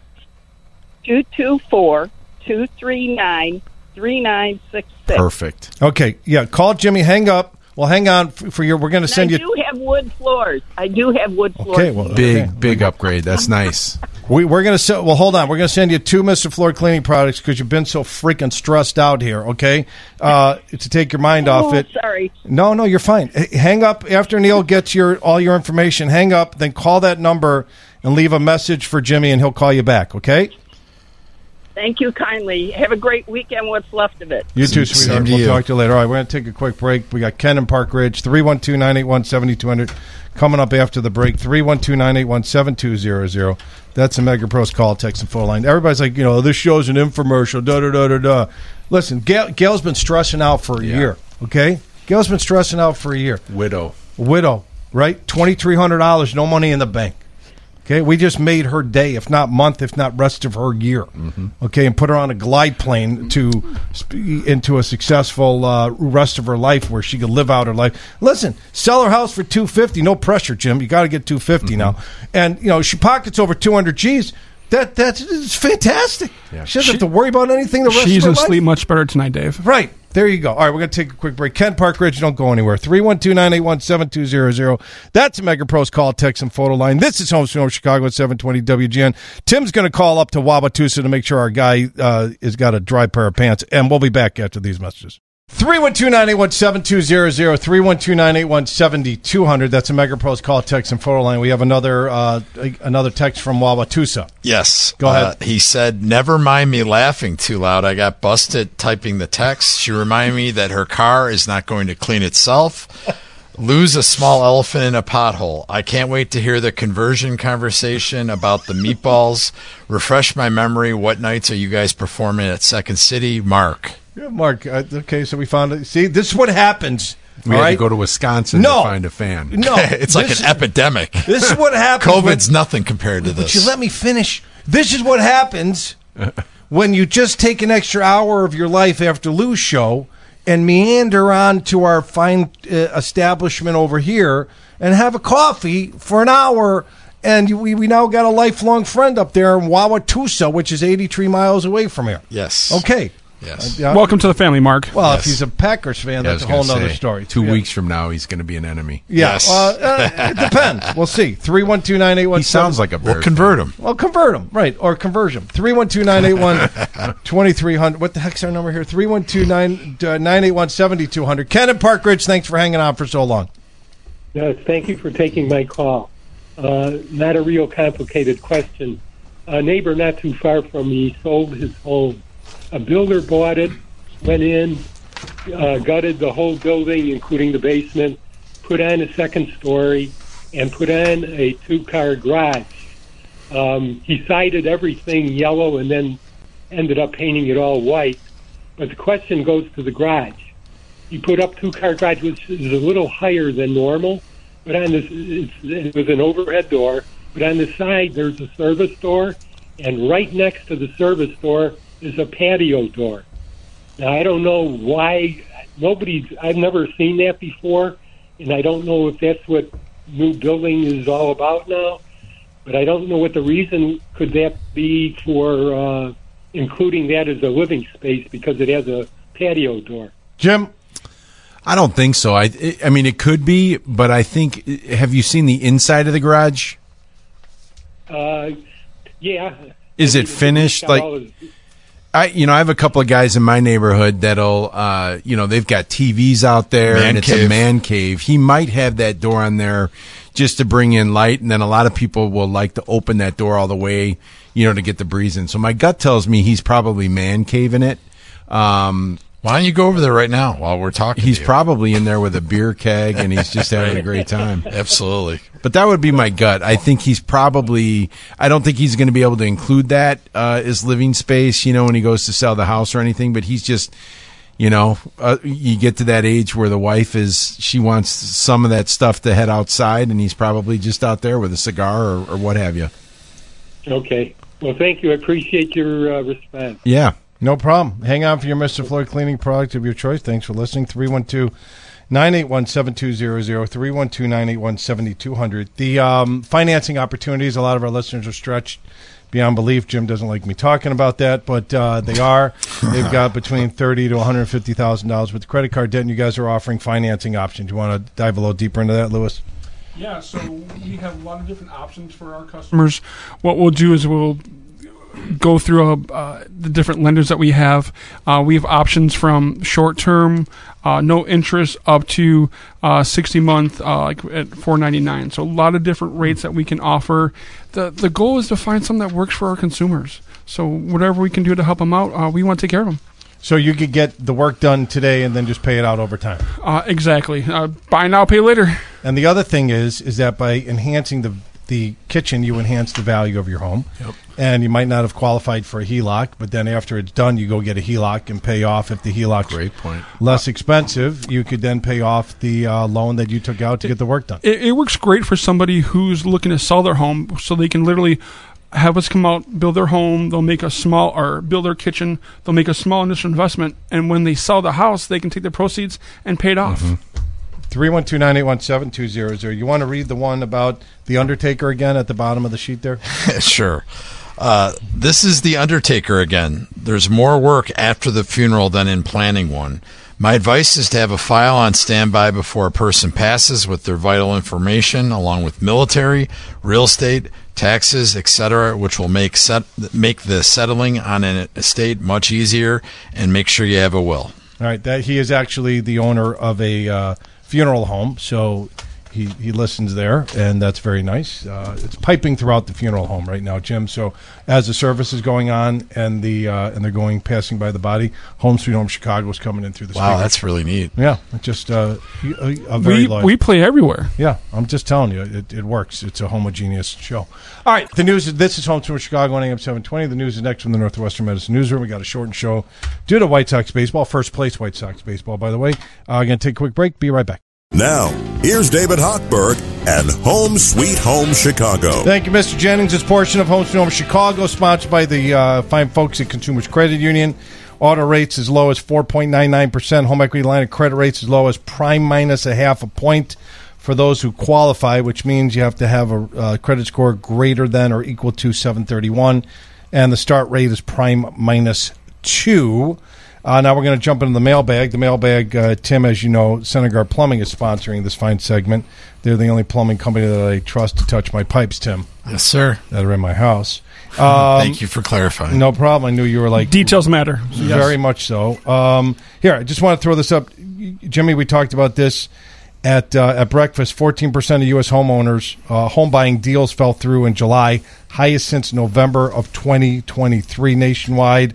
two two four, two three nine, three nine six six. Perfect. Okay, yeah. Call Jimmy. Hang up. Well, hang on for, for your. We're going to send I you. do have wood floors. I do have wood floors. Okay, well, Big okay. big upgrade. That's nice. We, we're going to send. Well, hold on. We're going to send you two Mister Floor cleaning products because you've been so freaking stressed out here. Okay, uh, to take your mind off Oh, it. sorry. No, no, you're fine. H- Hang up after Neil gets your all your information. Hang up, then call that number and leave a message for Jimmy, and he'll call you back. Okay. Thank you kindly. Have a great weekend, what's left of it. You too, Same sweetheart. to We'll you. talk to you later. All right, we're going to take a quick break. We got Ken in Park Ridge, three one two, nine eight one, seven two zero zero. Coming up after the break, three one two, nine eight one, seven two zero zero. That's a Mega Pros call, text, and phone line. Everybody's like, you know, this show's an infomercial, da-da-da-da-da. Listen, Gail, Gail's been stressing out for a Yeah. year, okay? Gail's been stressing out for a year. Widow. Widow, right? twenty-three hundred dollars, no money in the bank. Okay, we just made her day, if not month, if not rest of her year. Mm-hmm. Okay, and put her on a glide plane to sp- into a successful uh, rest of her life where she could live out her life. Listen, sell her house for two fifty, no pressure, Jim. You got to get two fifty Mm-hmm. now, and you know she pockets over two hundred G's. That that's it's fantastic. Yeah. She doesn't have to worry about anything the rest She's of her going to life. sleep much better tonight, Dave. Right. There you go. All right, we're going to take a quick break. Ken Park Ridge, don't go anywhere. three one two, nine eight one, seven two zero zero. That's a Mega Pros call, text, and photo line. This is Home Sweet Home Chicago at seven twenty W G N. Tim's going to call up to Wauwatosa to make sure our guy uh, has got a dry pair of pants, and we'll be back after these messages. three one two, nine eight one, seven two zero zero, three one two, nine eight one, seven two zero zero. That's a Mega Pros call, text, and photo line. We have another uh, another text from Wauwatosa. Yes. Go ahead. Uh, he said, never mind me laughing too loud. I got busted typing the text. She reminded me that her car is not going to clean itself. Lose a small elephant in a pothole. I can't wait to hear the conversion conversation about the meatballs. Refresh my memory. What nights are you guys performing at Second City? Mark. Yeah, Mark. Uh, okay, so we found it. See, this is what happens. We all had right? to go to Wisconsin No. to find a fan. No. It's like This- an epidemic. This is what happens. COVID's when- nothing compared to But this. you let me finish. This is what happens when you just take an extra hour of your life after Lou's show and meander on to our fine uh, establishment over here and have a coffee for an hour. And you, we, we now got a lifelong friend up there in Wauwatosa, which is eighty-three miles away from here. Yes. Okay. Yes. Uh, Welcome to the family, Mark. Well, Yes. if he's a Packers fan, Yeah, I that's a was whole gonna nother say, story. Two Yeah. weeks from now, he's going to be an enemy. Yeah, Yes. uh, uh, it depends. We'll see. three one two, nine eight one. He sounds like a We'll Bears convert him. Well, convert them, right, or conversion. three one two, nine eight one, two three zero zero. What the heck's our number here? three one two, nine eight one, seven two zero zero. Ken and Park Ridge, thanks for hanging on for so long. Yes, thank you for taking my call. Uh, not a real complicated question. A neighbor not too far from me sold his home. A builder bought it, went in, uh, gutted the whole building, including the basement, put on a second story, and put on a two-car garage. Um, he sided everything yellow and then ended up painting it all white. But the question goes to the garage. He put up two-car garage, which is a little higher than normal, but on this, it's, it was an overhead door. But on the side, there's a service door, and right next to the service door is a patio door. Now, I don't know why nobody's. I've never seen that before, and I don't know if that's what new building is all about now. But I don't know what the reason could that be for uh, including that as a living space because it has a patio door. Jim? I don't think so. I, I mean, it could be, but I think. Have you seen the inside of the garage? Uh, yeah. Is it finished? Like, I, you know, I have a couple of guys in my neighborhood that'll, uh, you know, they've got T Vs out there Man and it's cave. a man cave. He might have that door on there just to bring in light, and then a lot of people will like to open that door all the way, you know, to get the breeze in. So my gut tells me he's probably man caving it. Um, Why don't you go over there right now while we're talking? He's to you? probably in there with a beer keg, and he's just having a great time. Absolutely. But that would be my gut. I think he's probably. I don't think he's going to be able to include that uh, as living space, you know, when he goes to sell the house or anything. But he's just, you know, uh, you get to that age where the wife is. She wants some of that stuff to head outside, and he's probably just out there with a cigar or, or what have you. Okay. Well, thank you. I appreciate your uh, response. Yeah. No problem. Hang on for your Mister Floyd cleaning product of your choice. Thanks for listening. three one two, nine eight one, seven two zero zero, three one two, nine eight one, seven two zero zero. The um, financing opportunities, a lot of our listeners are stretched beyond belief. Jim doesn't like me talking about that, but uh, they are. They've got between thirty thousand dollars to one hundred fifty thousand dollars with the credit card debt, and you guys are offering financing options. You want to dive a little deeper into that, Lewis? Yeah, so we have a lot of different options for our customers. What we'll do is we'll go through uh, uh, the different lenders that we have. Uh, we have options from short-term, uh, no interest, up to uh, sixty-month, uh, like at four ninety-nine. So a lot of different rates that we can offer. The the goal is to find something that works for our consumers. So whatever we can do to help them out, uh, we want to take care of them. So you could get the work done today and then just pay it out over time. Uh, exactly. Uh, buy now, pay later. And the other thing is, is that by enhancing the the kitchen, you enhance the value of your home. Yep. And you might not have qualified for a H E L O C, but then after it's done, you go get a H E L O C and pay off. If the H E L O C's Great point. less expensive, you could then pay off the uh, loan that you took out to get the work done. It, it works great for somebody who's looking to sell their home, so they can literally have us come out, build their home. They'll make a small, or build their kitchen. They'll make a small initial investment, and when they sell the house, they can take the proceeds and pay it off. Mm-hmm. three one two, nine eight one, seven two zero zero. You want to read the one about The Undertaker again at the bottom of the sheet there? Sure. Uh, this is The Undertaker again. There's more work after the funeral than in planning one. My advice is to have a file on standby before a person passes with their vital information, along with military, real estate, taxes, et cetera, which will make set, make the settling on an estate much easier, and make sure you have a will. All right. That he is actually the owner of a uh, funeral home, so he, he listens there, and that's very nice. Uh, it's piping throughout the funeral home right now, Jim. So as the service is going on and the uh, and they're going passing by the body, Home Sweet Home Chicago is coming in through the Wow, speaker. that's really neat. Yeah, just uh, a, a very we, loyal. we play everywhere. Yeah, I'm just telling you, it, it works. It's a homogeneous show. All right, the news is this is Home Sweet Home Chicago on A M seven twenty. The news is next from the Northwestern Medicine Newsroom. We got a shortened show due to White Sox baseball. First place White Sox baseball, by the way. Uh, going to take a quick break. Be right back. Now, here's David Hochberg and Home Sweet Home Chicago. Thank you, Mister Jennings. This portion of Home Sweet Home Chicago, sponsored by the uh, fine folks at Consumers Credit Union. Auto rates as low as four point nine nine percent. Home equity line of credit rates as low as prime minus a half a point for those who qualify, which means you have to have a uh, credit score greater than or equal to seven thirty-one. And the start rate is prime minus two. Uh, now we're going to jump into the mailbag. The mailbag, uh, Tim, as you know, Senegar Plumbing is sponsoring this fine segment. They're the only plumbing company that I trust to touch my pipes, Tim. Yes, sir. That are in my house. Um, Thank you for clarifying. No problem. I knew you were like... Details matter. Very Yes. much so. Um, here, I just want to throw this up. Jimmy, we talked about this at uh, at breakfast. fourteen percent of U S homeowners, uh, home buying deals fell through in July, highest since November of twenty twenty-three nationwide.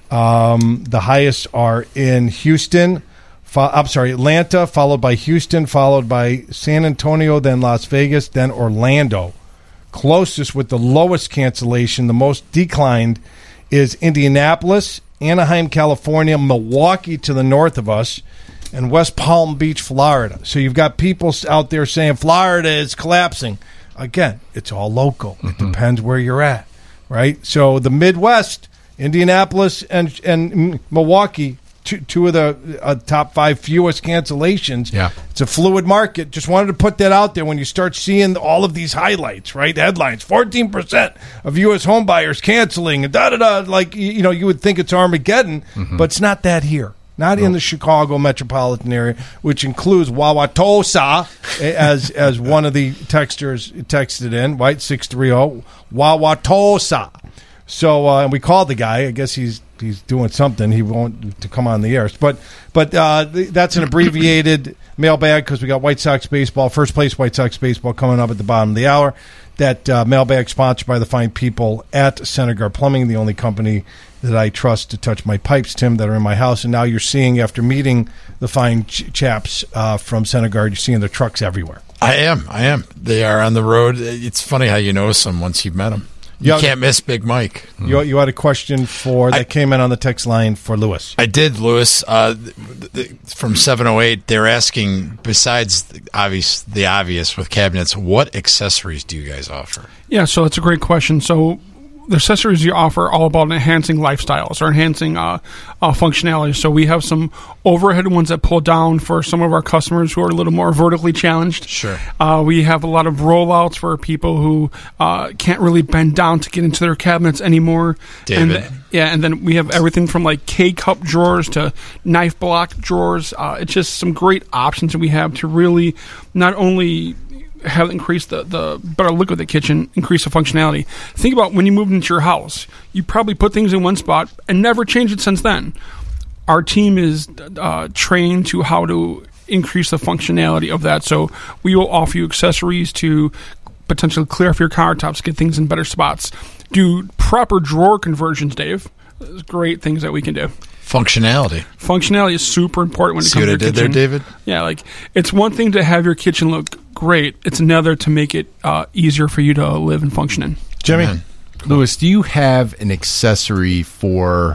Um, the highest are in Houston, fo- I'm sorry, Atlanta, followed by Houston, followed by San Antonio, then Las Vegas, then Orlando. Closest with the lowest cancellation, the most declined, is Indianapolis, Anaheim, California, Milwaukee to the north of us, and West Palm Beach, Florida. So you've got people out there saying Florida is collapsing. Again, it's all local. Mm-hmm. It depends where you're at, right? So the Midwest, Indianapolis and and Milwaukee, two, two of the uh, top five fewest cancellations. Yeah. It's a fluid market. Just wanted to put that out there when you start seeing all of these highlights, right? Headlines, fourteen percent of U S home buyers canceling, and da-da-da. Like, you know, you would think it's Armageddon, mm-hmm. but it's not that here. Not no. in the Chicago metropolitan area, which includes Wauwatosa, as as one of the texters texted in, right? six three zero, Wauwatosa. So uh, we called the guy. I guess he's he's doing something. He won't to come on the air. But but uh, that's an abbreviated mailbag because we got White Sox baseball, first place White Sox baseball coming up at the bottom of the hour. That uh, mailbag sponsored by the fine people at Senegar Plumbing, the only company that I trust to touch my pipes, Tim, that are in my house. And now you're seeing, after meeting the fine ch- chaps uh, from Senegar, you're seeing their trucks everywhere. I am. I am. They are on the road. It's funny how you notice them once you've met them. You yeah, can't miss Big Mike. You, you had a question for that I, came in on the text line for Lewis. I did, Lewis. Uh, the, the, from seven oh eight, they're asking, besides the obvious, the obvious with cabinets, what accessories do you guys offer? Yeah, so it's a great question. So the accessories you offer are all about enhancing lifestyles or enhancing uh, uh, functionality. So we have some overhead ones that pull down for some of our customers who are a little more vertically challenged. Sure. Uh, we have a lot of rollouts for people who uh, can't really bend down to get into their cabinets anymore. David. And th- yeah, and then we have everything from like K-cup drawers to knife block drawers. Uh, it's just some great options that we have to really not only have increased the, the better look of the kitchen, increase the functionality. Think about when you moved into your house. You probably put things in one spot and never changed it since then. Our team is uh, trained to how to increase the functionality of that. So we will offer you accessories to potentially clear off your countertops, get things in better spots. Do proper drawer conversions, Dave. There's great things that we can do. Functionality. Functionality is super important when it See comes to what your I did kitchen. there, David? Yeah, like it's one thing to have your kitchen look great. It's another to make it uh, easier for you to live and function in. Jimmy? Amen. Lewis, do you have an accessory for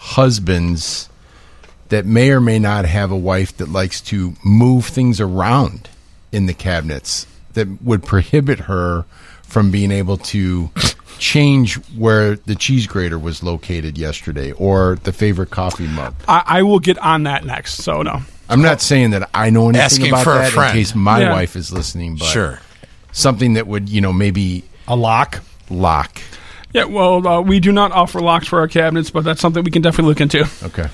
husbands that may or may not have a wife that likes to move things around in the cabinets that would prohibit her from being able to change where the cheese grater was located yesterday or the favorite coffee mug? I, I will get on that next, so no. I'm not saying that I know anything Asking about for a that in friend. case my Yeah. wife is listening, but Sure. something that would, you know, maybe A lock? lock. Yeah, well, uh, we do not offer locks for our cabinets, but that's something we can definitely look into. Okay.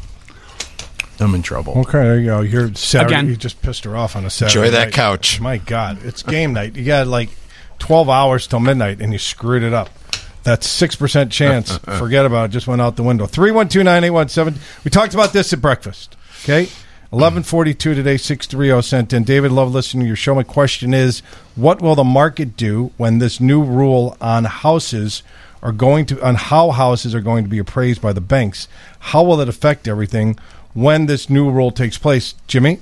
I'm in trouble. Okay, there you go. You're Saturday. Again. You just pissed her off on a Saturday Enjoy that night. couch. My God, it's game night. You got like twelve hours till midnight, and you screwed it up. That's six percent chance. Forget about it. Just went out the window. three one two, nine eight one seven. We talked about this at breakfast. Okay, eleven forty-two today, six thirty sent in. David, love listening to your show. My question is, what will the market do when this new rule on houses are going to, on how houses are going to be appraised by the banks? How will it affect everything when this new rule takes place? Jimmy?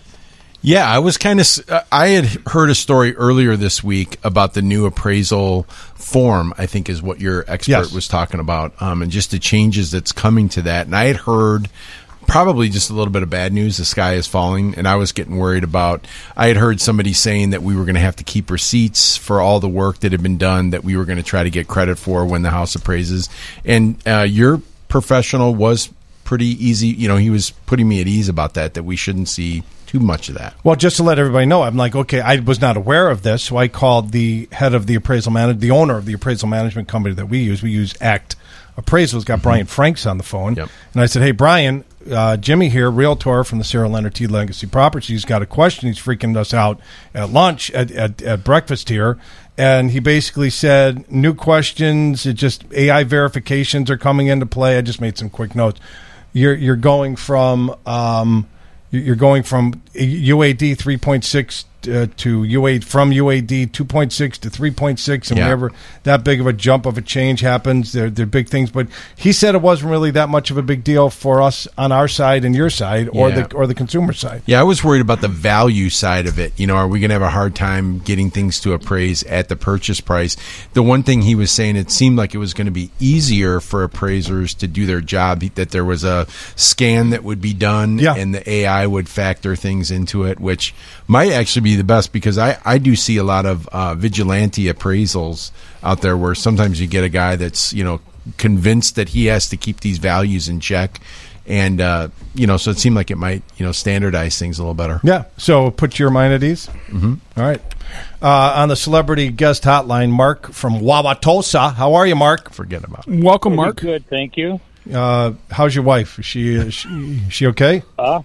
Yeah, I was kind of, I had heard a story earlier this week about the new appraisal form, I think is what your expert Yes. was talking about, um, and just the changes that's coming to that. And I had heard probably just a little bit of bad news, the sky is falling, and I was getting worried about, I had heard somebody saying that we were going to have to keep receipts for all the work that had been done that we were going to try to get credit for when the house appraises. And uh, your professional was pretty easy, you know, he was putting me at ease about that, that we shouldn't see too much of that. Well, just to let everybody know, I'm like, okay, I was not aware of this, so I called the head of the appraisal management, the owner of the appraisal management company that we use. We use ACT Appraisals. Got mm-hmm. Brian Franks on the phone, yep. and I said, hey, Brian, uh, Jimmy here, realtor from the Sarah Leonard T. Legacy Properties, got a question. He's freaking us out at lunch, at, at, at breakfast here, and he basically said, new questions, it just A I verifications are coming into play. I just made some quick notes. You're you're going from um, you're going from U A D three point six uh, to U A from U A D two point six to three point six, and yeah. whenever that big of a jump of a change happens, they're they're big things. But he said it wasn't really that much of a big deal for us on our side and your side, or Yeah. the or the consumer side. Yeah, I was worried about the value side of it. You know, are we going to have a hard time getting things to appraise at the purchase price? The one thing he was saying, it seemed like it was going to be easier for appraisers to do their job, that there was a scan that would be done Yeah. and the A I would factor things into it, which might actually be the best, because I, I do see a lot of uh, vigilante appraisals out there where sometimes you get a guy that's, you know, convinced that he has to keep these values in check. And, uh, you know, so it seemed like it might, you know, standardize things a little better. Yeah, so put your mind at ease. Mm-hmm. All right. Uh, on the celebrity guest hotline, Mark from Wauwatosa. How are you, Mark? Forget about it. Welcome, Pretty Mark. Good, thank you. Uh, how's your wife? Is she, is she, is she okay? Uh,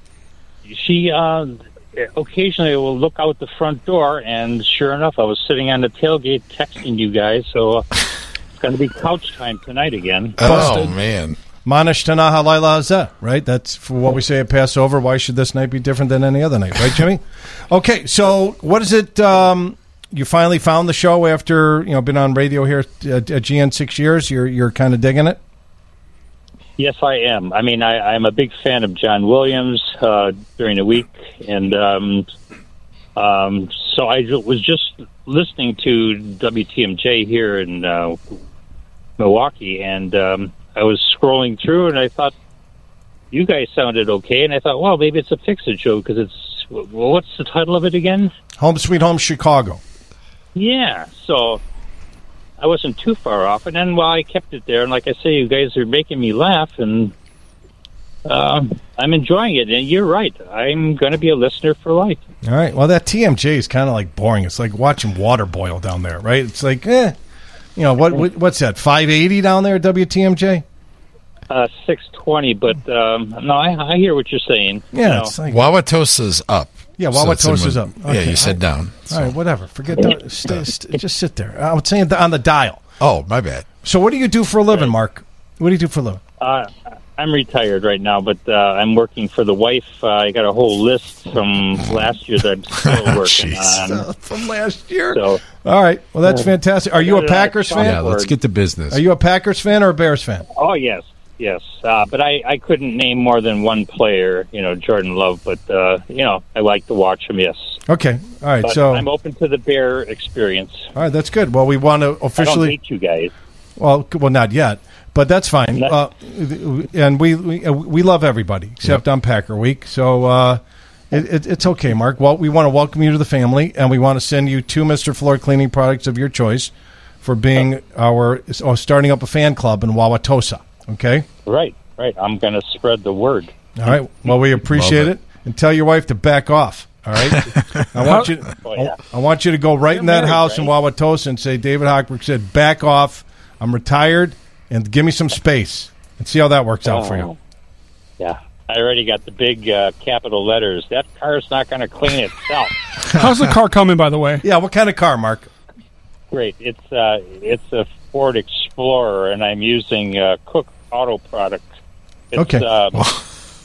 she uh, occasionally will look out the front door, and sure enough, I was sitting on the tailgate texting you guys, so uh, it's going to be couch time tonight again. Oh, man. Manish Tanaha Laila Hazeh, right? That's for what we say at Passover. Why should this night be different than any other night, right, Jimmy? Okay, so what is it? Um, you finally found the show after, you know, been on radio here at, at G N six years. You're you're kind of digging it? Yes, I am. I mean, I, I'm a big fan of John Williams uh, during the week, and um, um, so I ju- was just listening to W T M J here in uh, Milwaukee, and um, I was scrolling through, and I thought you guys sounded okay, and I thought, well, maybe it's a Fix-It show, because it's, well, what's the title of it again? Home Sweet Home Chicago. Yeah, so I wasn't too far off, and then, well, I kept it there, and like I say, you guys are making me laugh, and uh, I'm enjoying it, and you're right, I'm going to be a listener for life. All right. Well, that T M J is kind of like boring. It's like watching water boil down there, right? It's like, eh. You know, what, what what's that, five eighty down there at W T M J? Uh, six twenty, but um, no, I, I hear what you're saying. Yeah, you know. it's like Wauwatosa's up. Yeah, So it's in Wauwatosa's up. one- Yeah, you said down. All right, whatever. Forget that. Stay, stay, just sit there. I was saying on the dial. Oh, my bad. So what do you do for a living, Mark? What do you do for a living? Uh, I'm retired right now, but uh, I'm working for the wife. Uh, I got a whole list from last year that I'm still working on. From last year? So, All right. Well, that's fantastic. Are you a Packers fan? Yeah, let's get to business. Are you a Packers fan or a Bears fan? oh, yes, yes. Uh, but I, I couldn't name more than one player, you know, Jordan Love, but, uh, you know, I like to watch him, yes. Okay. All right. But so I'm open to the Bear experience. All right, that's good. Well, we want to I don't officially. hate you guys. Well, well, not yet, but that's fine. Not- Uh, and we we, we love everybody except on Packer Week, so uh, it, it, it's okay, Mark. Well, we want to welcome you to the family, and we want to send you two Mister Floor cleaning products of your choice for being our oh, starting up a fan club in Wauwatosa. Okay. Right, right. I'm going to spread the word. All right. Well, we appreciate Love it. and tell your wife to back off. All right. I want you. Oh, yeah. I want you to go right You're in that married, house in right? Wauwatosa and say, David Hochberg said, back off. I'm retired, and give me some space, and see how that works out for you. Oh. Yeah. I already got the big uh, capital letters. That car's not going to clean itself. How's the car coming, by the way? Yeah, what kind of car, Mark? Great. It's uh, it's a Ford Explorer, and I'm using uh, Cook Auto product. It's, Okay. Uh, for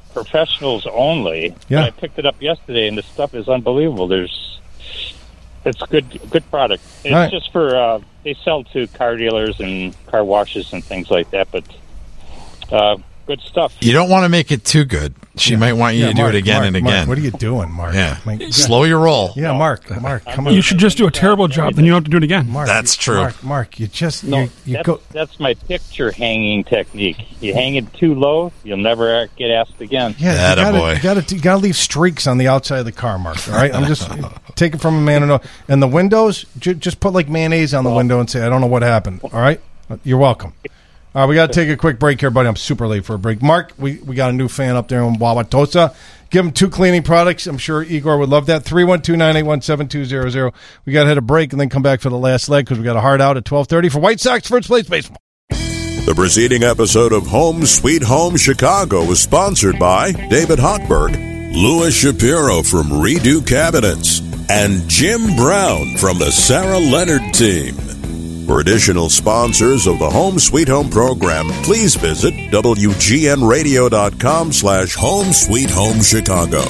professionals only. Yeah. But I picked it up yesterday, and the stuff is unbelievable. There's, it's good, good product. It's right. just for uh, they sell to car dealers and car washes and things like that. But uh, good stuff. You don't want to make it too good. She Yeah. might want you Yeah, to do Mark, it again Mark, and Mark, again. what are you doing, Mark? Yeah. My- Slow your roll. Yeah, Mark. Mark, come on. You should just do a terrible job, then you don't have to do it again. Mark, That's you- true. Mark, Mark, you just No, you, you that's, go. that's my picture hanging technique. You hang it too low, you'll never get asked again. Yeah, you Atta gotta, boy. you gotta you gotta leave streaks on the outside of the car, Mark. All right, I'm just take it from a man. And and the windows, ju- just put like mayonnaise on the window and say, I don't know what happened. All right, you're welcome. All right, we got to take a quick break here, buddy. I'm super late for a break. Mark, we, we got a new fan up there in Wauwatosa. Give him two cleaning products. I'm sure Igor would love that. three one two, nine eight one, seven two zero zero. We got to hit a break and then come back for the last leg because we got a hard out at twelve thirty for White Sox First Place Baseball. The preceding episode of Home Sweet Home Chicago was sponsored by David Hochberg, Louis Shapiro from Redo Cabinets, and Jim Brown from the Sarah Leonard Team. For additional sponsors of the Home Sweet Home program, please visit W G N radio dot com slash Home Sweet Home Chicago.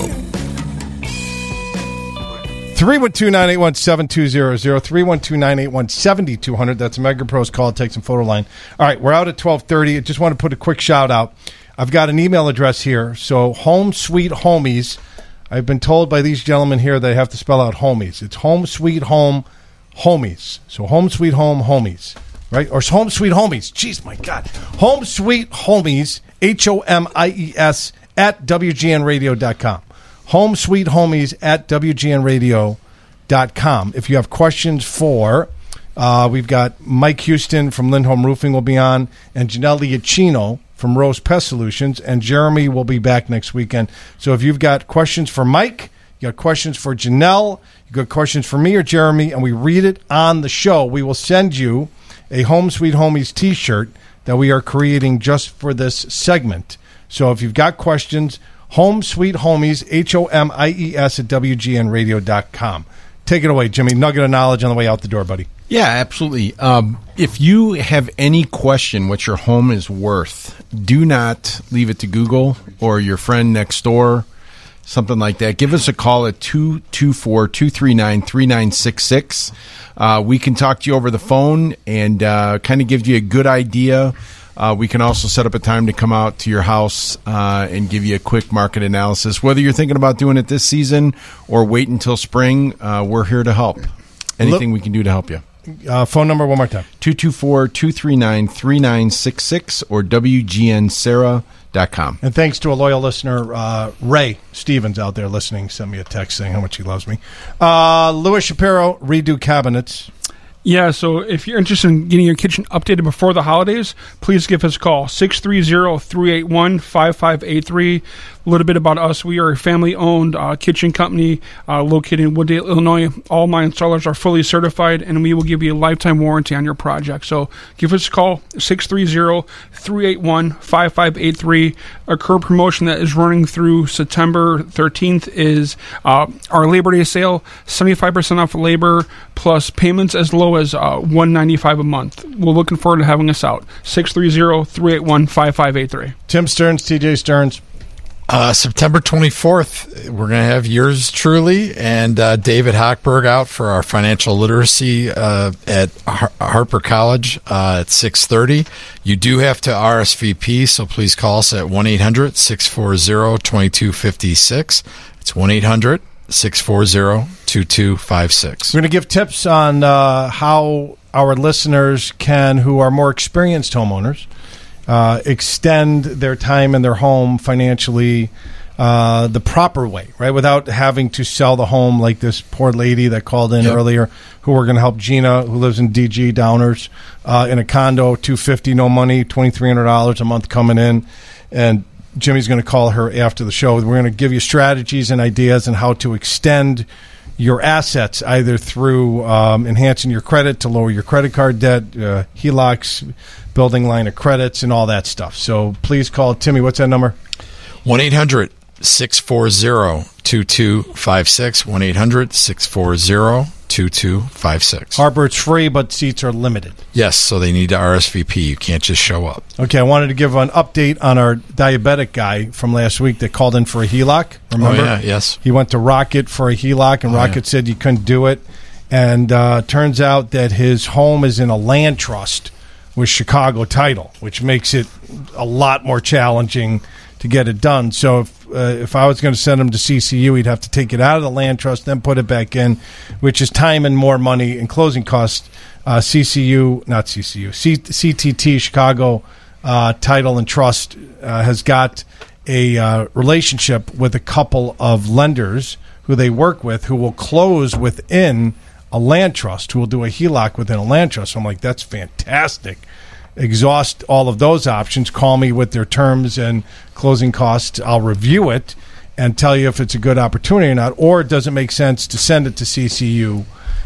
three one two, nine eight one, seven two zero zero, three one two, nine eight one, seven two zero zero. That's a MegaPro's call. It takes some photo line. All right, we're out at twelve thirty. I just want to put a quick shout out. I've got an email address here. So Home Sweet Homies. I've been told by these gentlemen here they have to spell out homies. It's Home Sweet Home Homies. So Home Sweet Home Homies. Right? Or Home Sweet Homies. Jeez, my God. Home Sweet Homies, H O M I E S, at W G N radio dot com. Home Sweet Homies at W G N radio dot com. If you have questions for, uh, we've got Mike Houston from Lindholm Roofing will be on, and Janelle Liacino from Rose Pest Solutions, and Jeremy will be back next weekend. So if you've got questions for Mike, you got questions for Janelle, you got questions for me or Jeremy, and we read it on the show, we will send you a Home Sweet Homies t-shirt that we are creating just for this segment. So if you've got questions, Home Sweet Homies, H O M I E S at W G N radio dot com. Take it away, Jimmy. Nugget of knowledge on the way out the door, buddy. Yeah, absolutely. Um, if you have any question what your home is worth, do not leave it to Google or your friend next door, something like that. Give us a call at two two four, two three nine, three nine six six. Uh, we can talk to you over the phone and uh, kind of give you a good idea. Uh, we can also set up a time to come out to your house uh, and give you a quick market analysis. Whether you're thinking about doing it this season or wait until spring, uh, we're here to help. Anything we can do to help you. Uh, phone number one more time. two two four, two three nine, three nine six six or W G N Sarah dot com. And thanks to a loyal listener, uh, Ray Stevens out there listening, sent me a text saying how much he loves me. Uh, Louis Shapiro, Redo Cabinets. Yeah, so if you're interested in getting your kitchen updated before the holidays, please give us a call, six three zero, three eight one, five five eight three. A little bit about us. We are a family-owned uh, kitchen company uh, located in Wooddale, Illinois. All my installers are fully certified, and we will give you a lifetime warranty on your project. So give us a call, six three zero, three eight one, five five eight three. Our current promotion that is running through September thirteenth is uh, our Labor Day sale, seventy-five percent off labor, plus payments as low as uh, one hundred ninety-five dollars a month. We're looking forward to having us out. six three zero, three eight one, five five eight three. Tim Stearns, T J Stearns. Uh, September twenty-fourth, we're going to have yours truly and uh, David Hochberg out for our financial literacy uh, at Har- Harper College uh, at six thirty. You do have to R S V P, so please call us at one eight hundred, six four zero, two two five six. It's one eight hundred, six four zero, two two five six. We're going to give tips on uh, how our listeners can, who are more experienced homeowners, Uh, extend their time in their home financially uh, the proper way, right? Without having to sell the home like this poor lady that called in yep. earlier, who we're going to help, Gina, who lives in D G, Downers, uh, in a condo, two hundred fifty dollars, no money, twenty-three hundred dollars a month coming in. And Jimmy's going to call her after the show. We're going to give you strategies and ideas on how to extend your assets, either through um, enhancing your credit to lower your credit card debt, uh, H E L O Cs, building line of credits, and all that stuff. So please call Timmy. What's that number? one eight hundred, six four zero, two two five six. one eight hundred, six four zero, two two five six. Harper, it's free, but seats are limited. Yes, so they need to R S V P. You can't just show up. Okay, I wanted to give an update on our diabetic guy from last week that called in for a H E L O C. Remember? Oh, yeah, yes. He went to Rocket for a H E L O C, and Oh, Rocket yeah. said you couldn't do it. And uh, turns out that his home is in a land trust with Chicago title, which makes it a lot more challenging to get it done. So if uh, if I was going to send him to C C U, he'd have to take it out of the land trust, then put it back in, which is time and more money and closing costs. Uh, C C U, not C C U, C- CTT, Chicago uh, Title and Trust, uh, has got a uh, relationship with a couple of lenders who they work with who will close within a land trust, who will do a H E L O C within a land trust. So I'm like, that's fantastic. Exhaust all of those options. Call me with their terms and closing costs. I'll review it and tell you if it's a good opportunity or not, or does it make sense to send it to C C U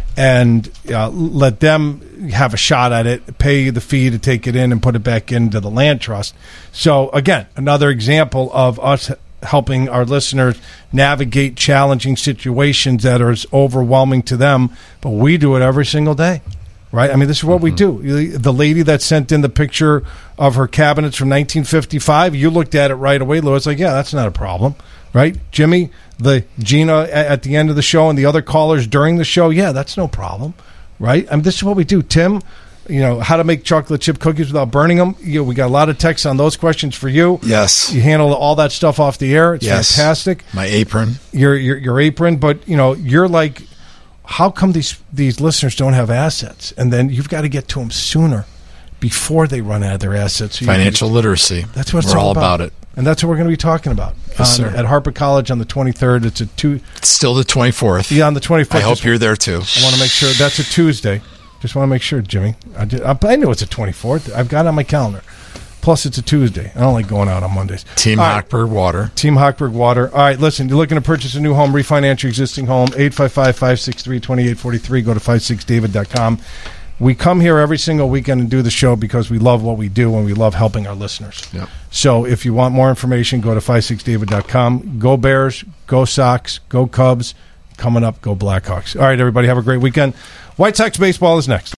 and uh, let them have a shot at it, pay the fee to take it in and put it back into the land trust. So, again, another example of us helping our listeners navigate challenging situations that are as overwhelming to them, but we do it every single day. Right? I mean, this is what we do. The lady that sent in the picture of her cabinets from nineteen fifty-five, you looked at it right away, Louis, like, yeah, that's not a problem. Right? Jimmy, the Gina at the end of the show and the other callers during the show, yeah, that's no problem. Right? I mean, this is what we do. Tim, you know, how to make chocolate chip cookies without burning them. You know, we got a lot of texts on those questions for you. Yes. You handle all that stuff off the air. It's yes. fantastic. My apron. Your, your your apron, but, you know, you're like, how come these these listeners don't have assets? And then you've got to get to them sooner before they run out of their assets. So Financial can, literacy. That's what it's we're all all about. about it. And that's what we're going to be talking about yes, on, at Harper College on the twenty-third. It's a two. It's still the twenty-fourth. Yeah, on the twenty-fourth. I hope Just, you're there too. I want to make sure that's a Tuesday. Just want to make sure, Jimmy. I, did, I, I know it's a twenty-fourth. I've got it on my calendar. Plus, it's a Tuesday. I don't like going out on Mondays. Team All Hochberg right. Water. Team Hochberg Water. All right, listen, you're looking to purchase a new home, refinance your existing home, eight five five, five six three, two eight four three. Go to five six david dot com. We come here every single weekend and do the show because we love what we do and we love helping our listeners. Yep. So if you want more information, go to five six david dot com. Go Bears, go Sox, go Cubs. Coming up, go Blackhawks. All right, everybody, have a great weekend. White Sox baseball is next.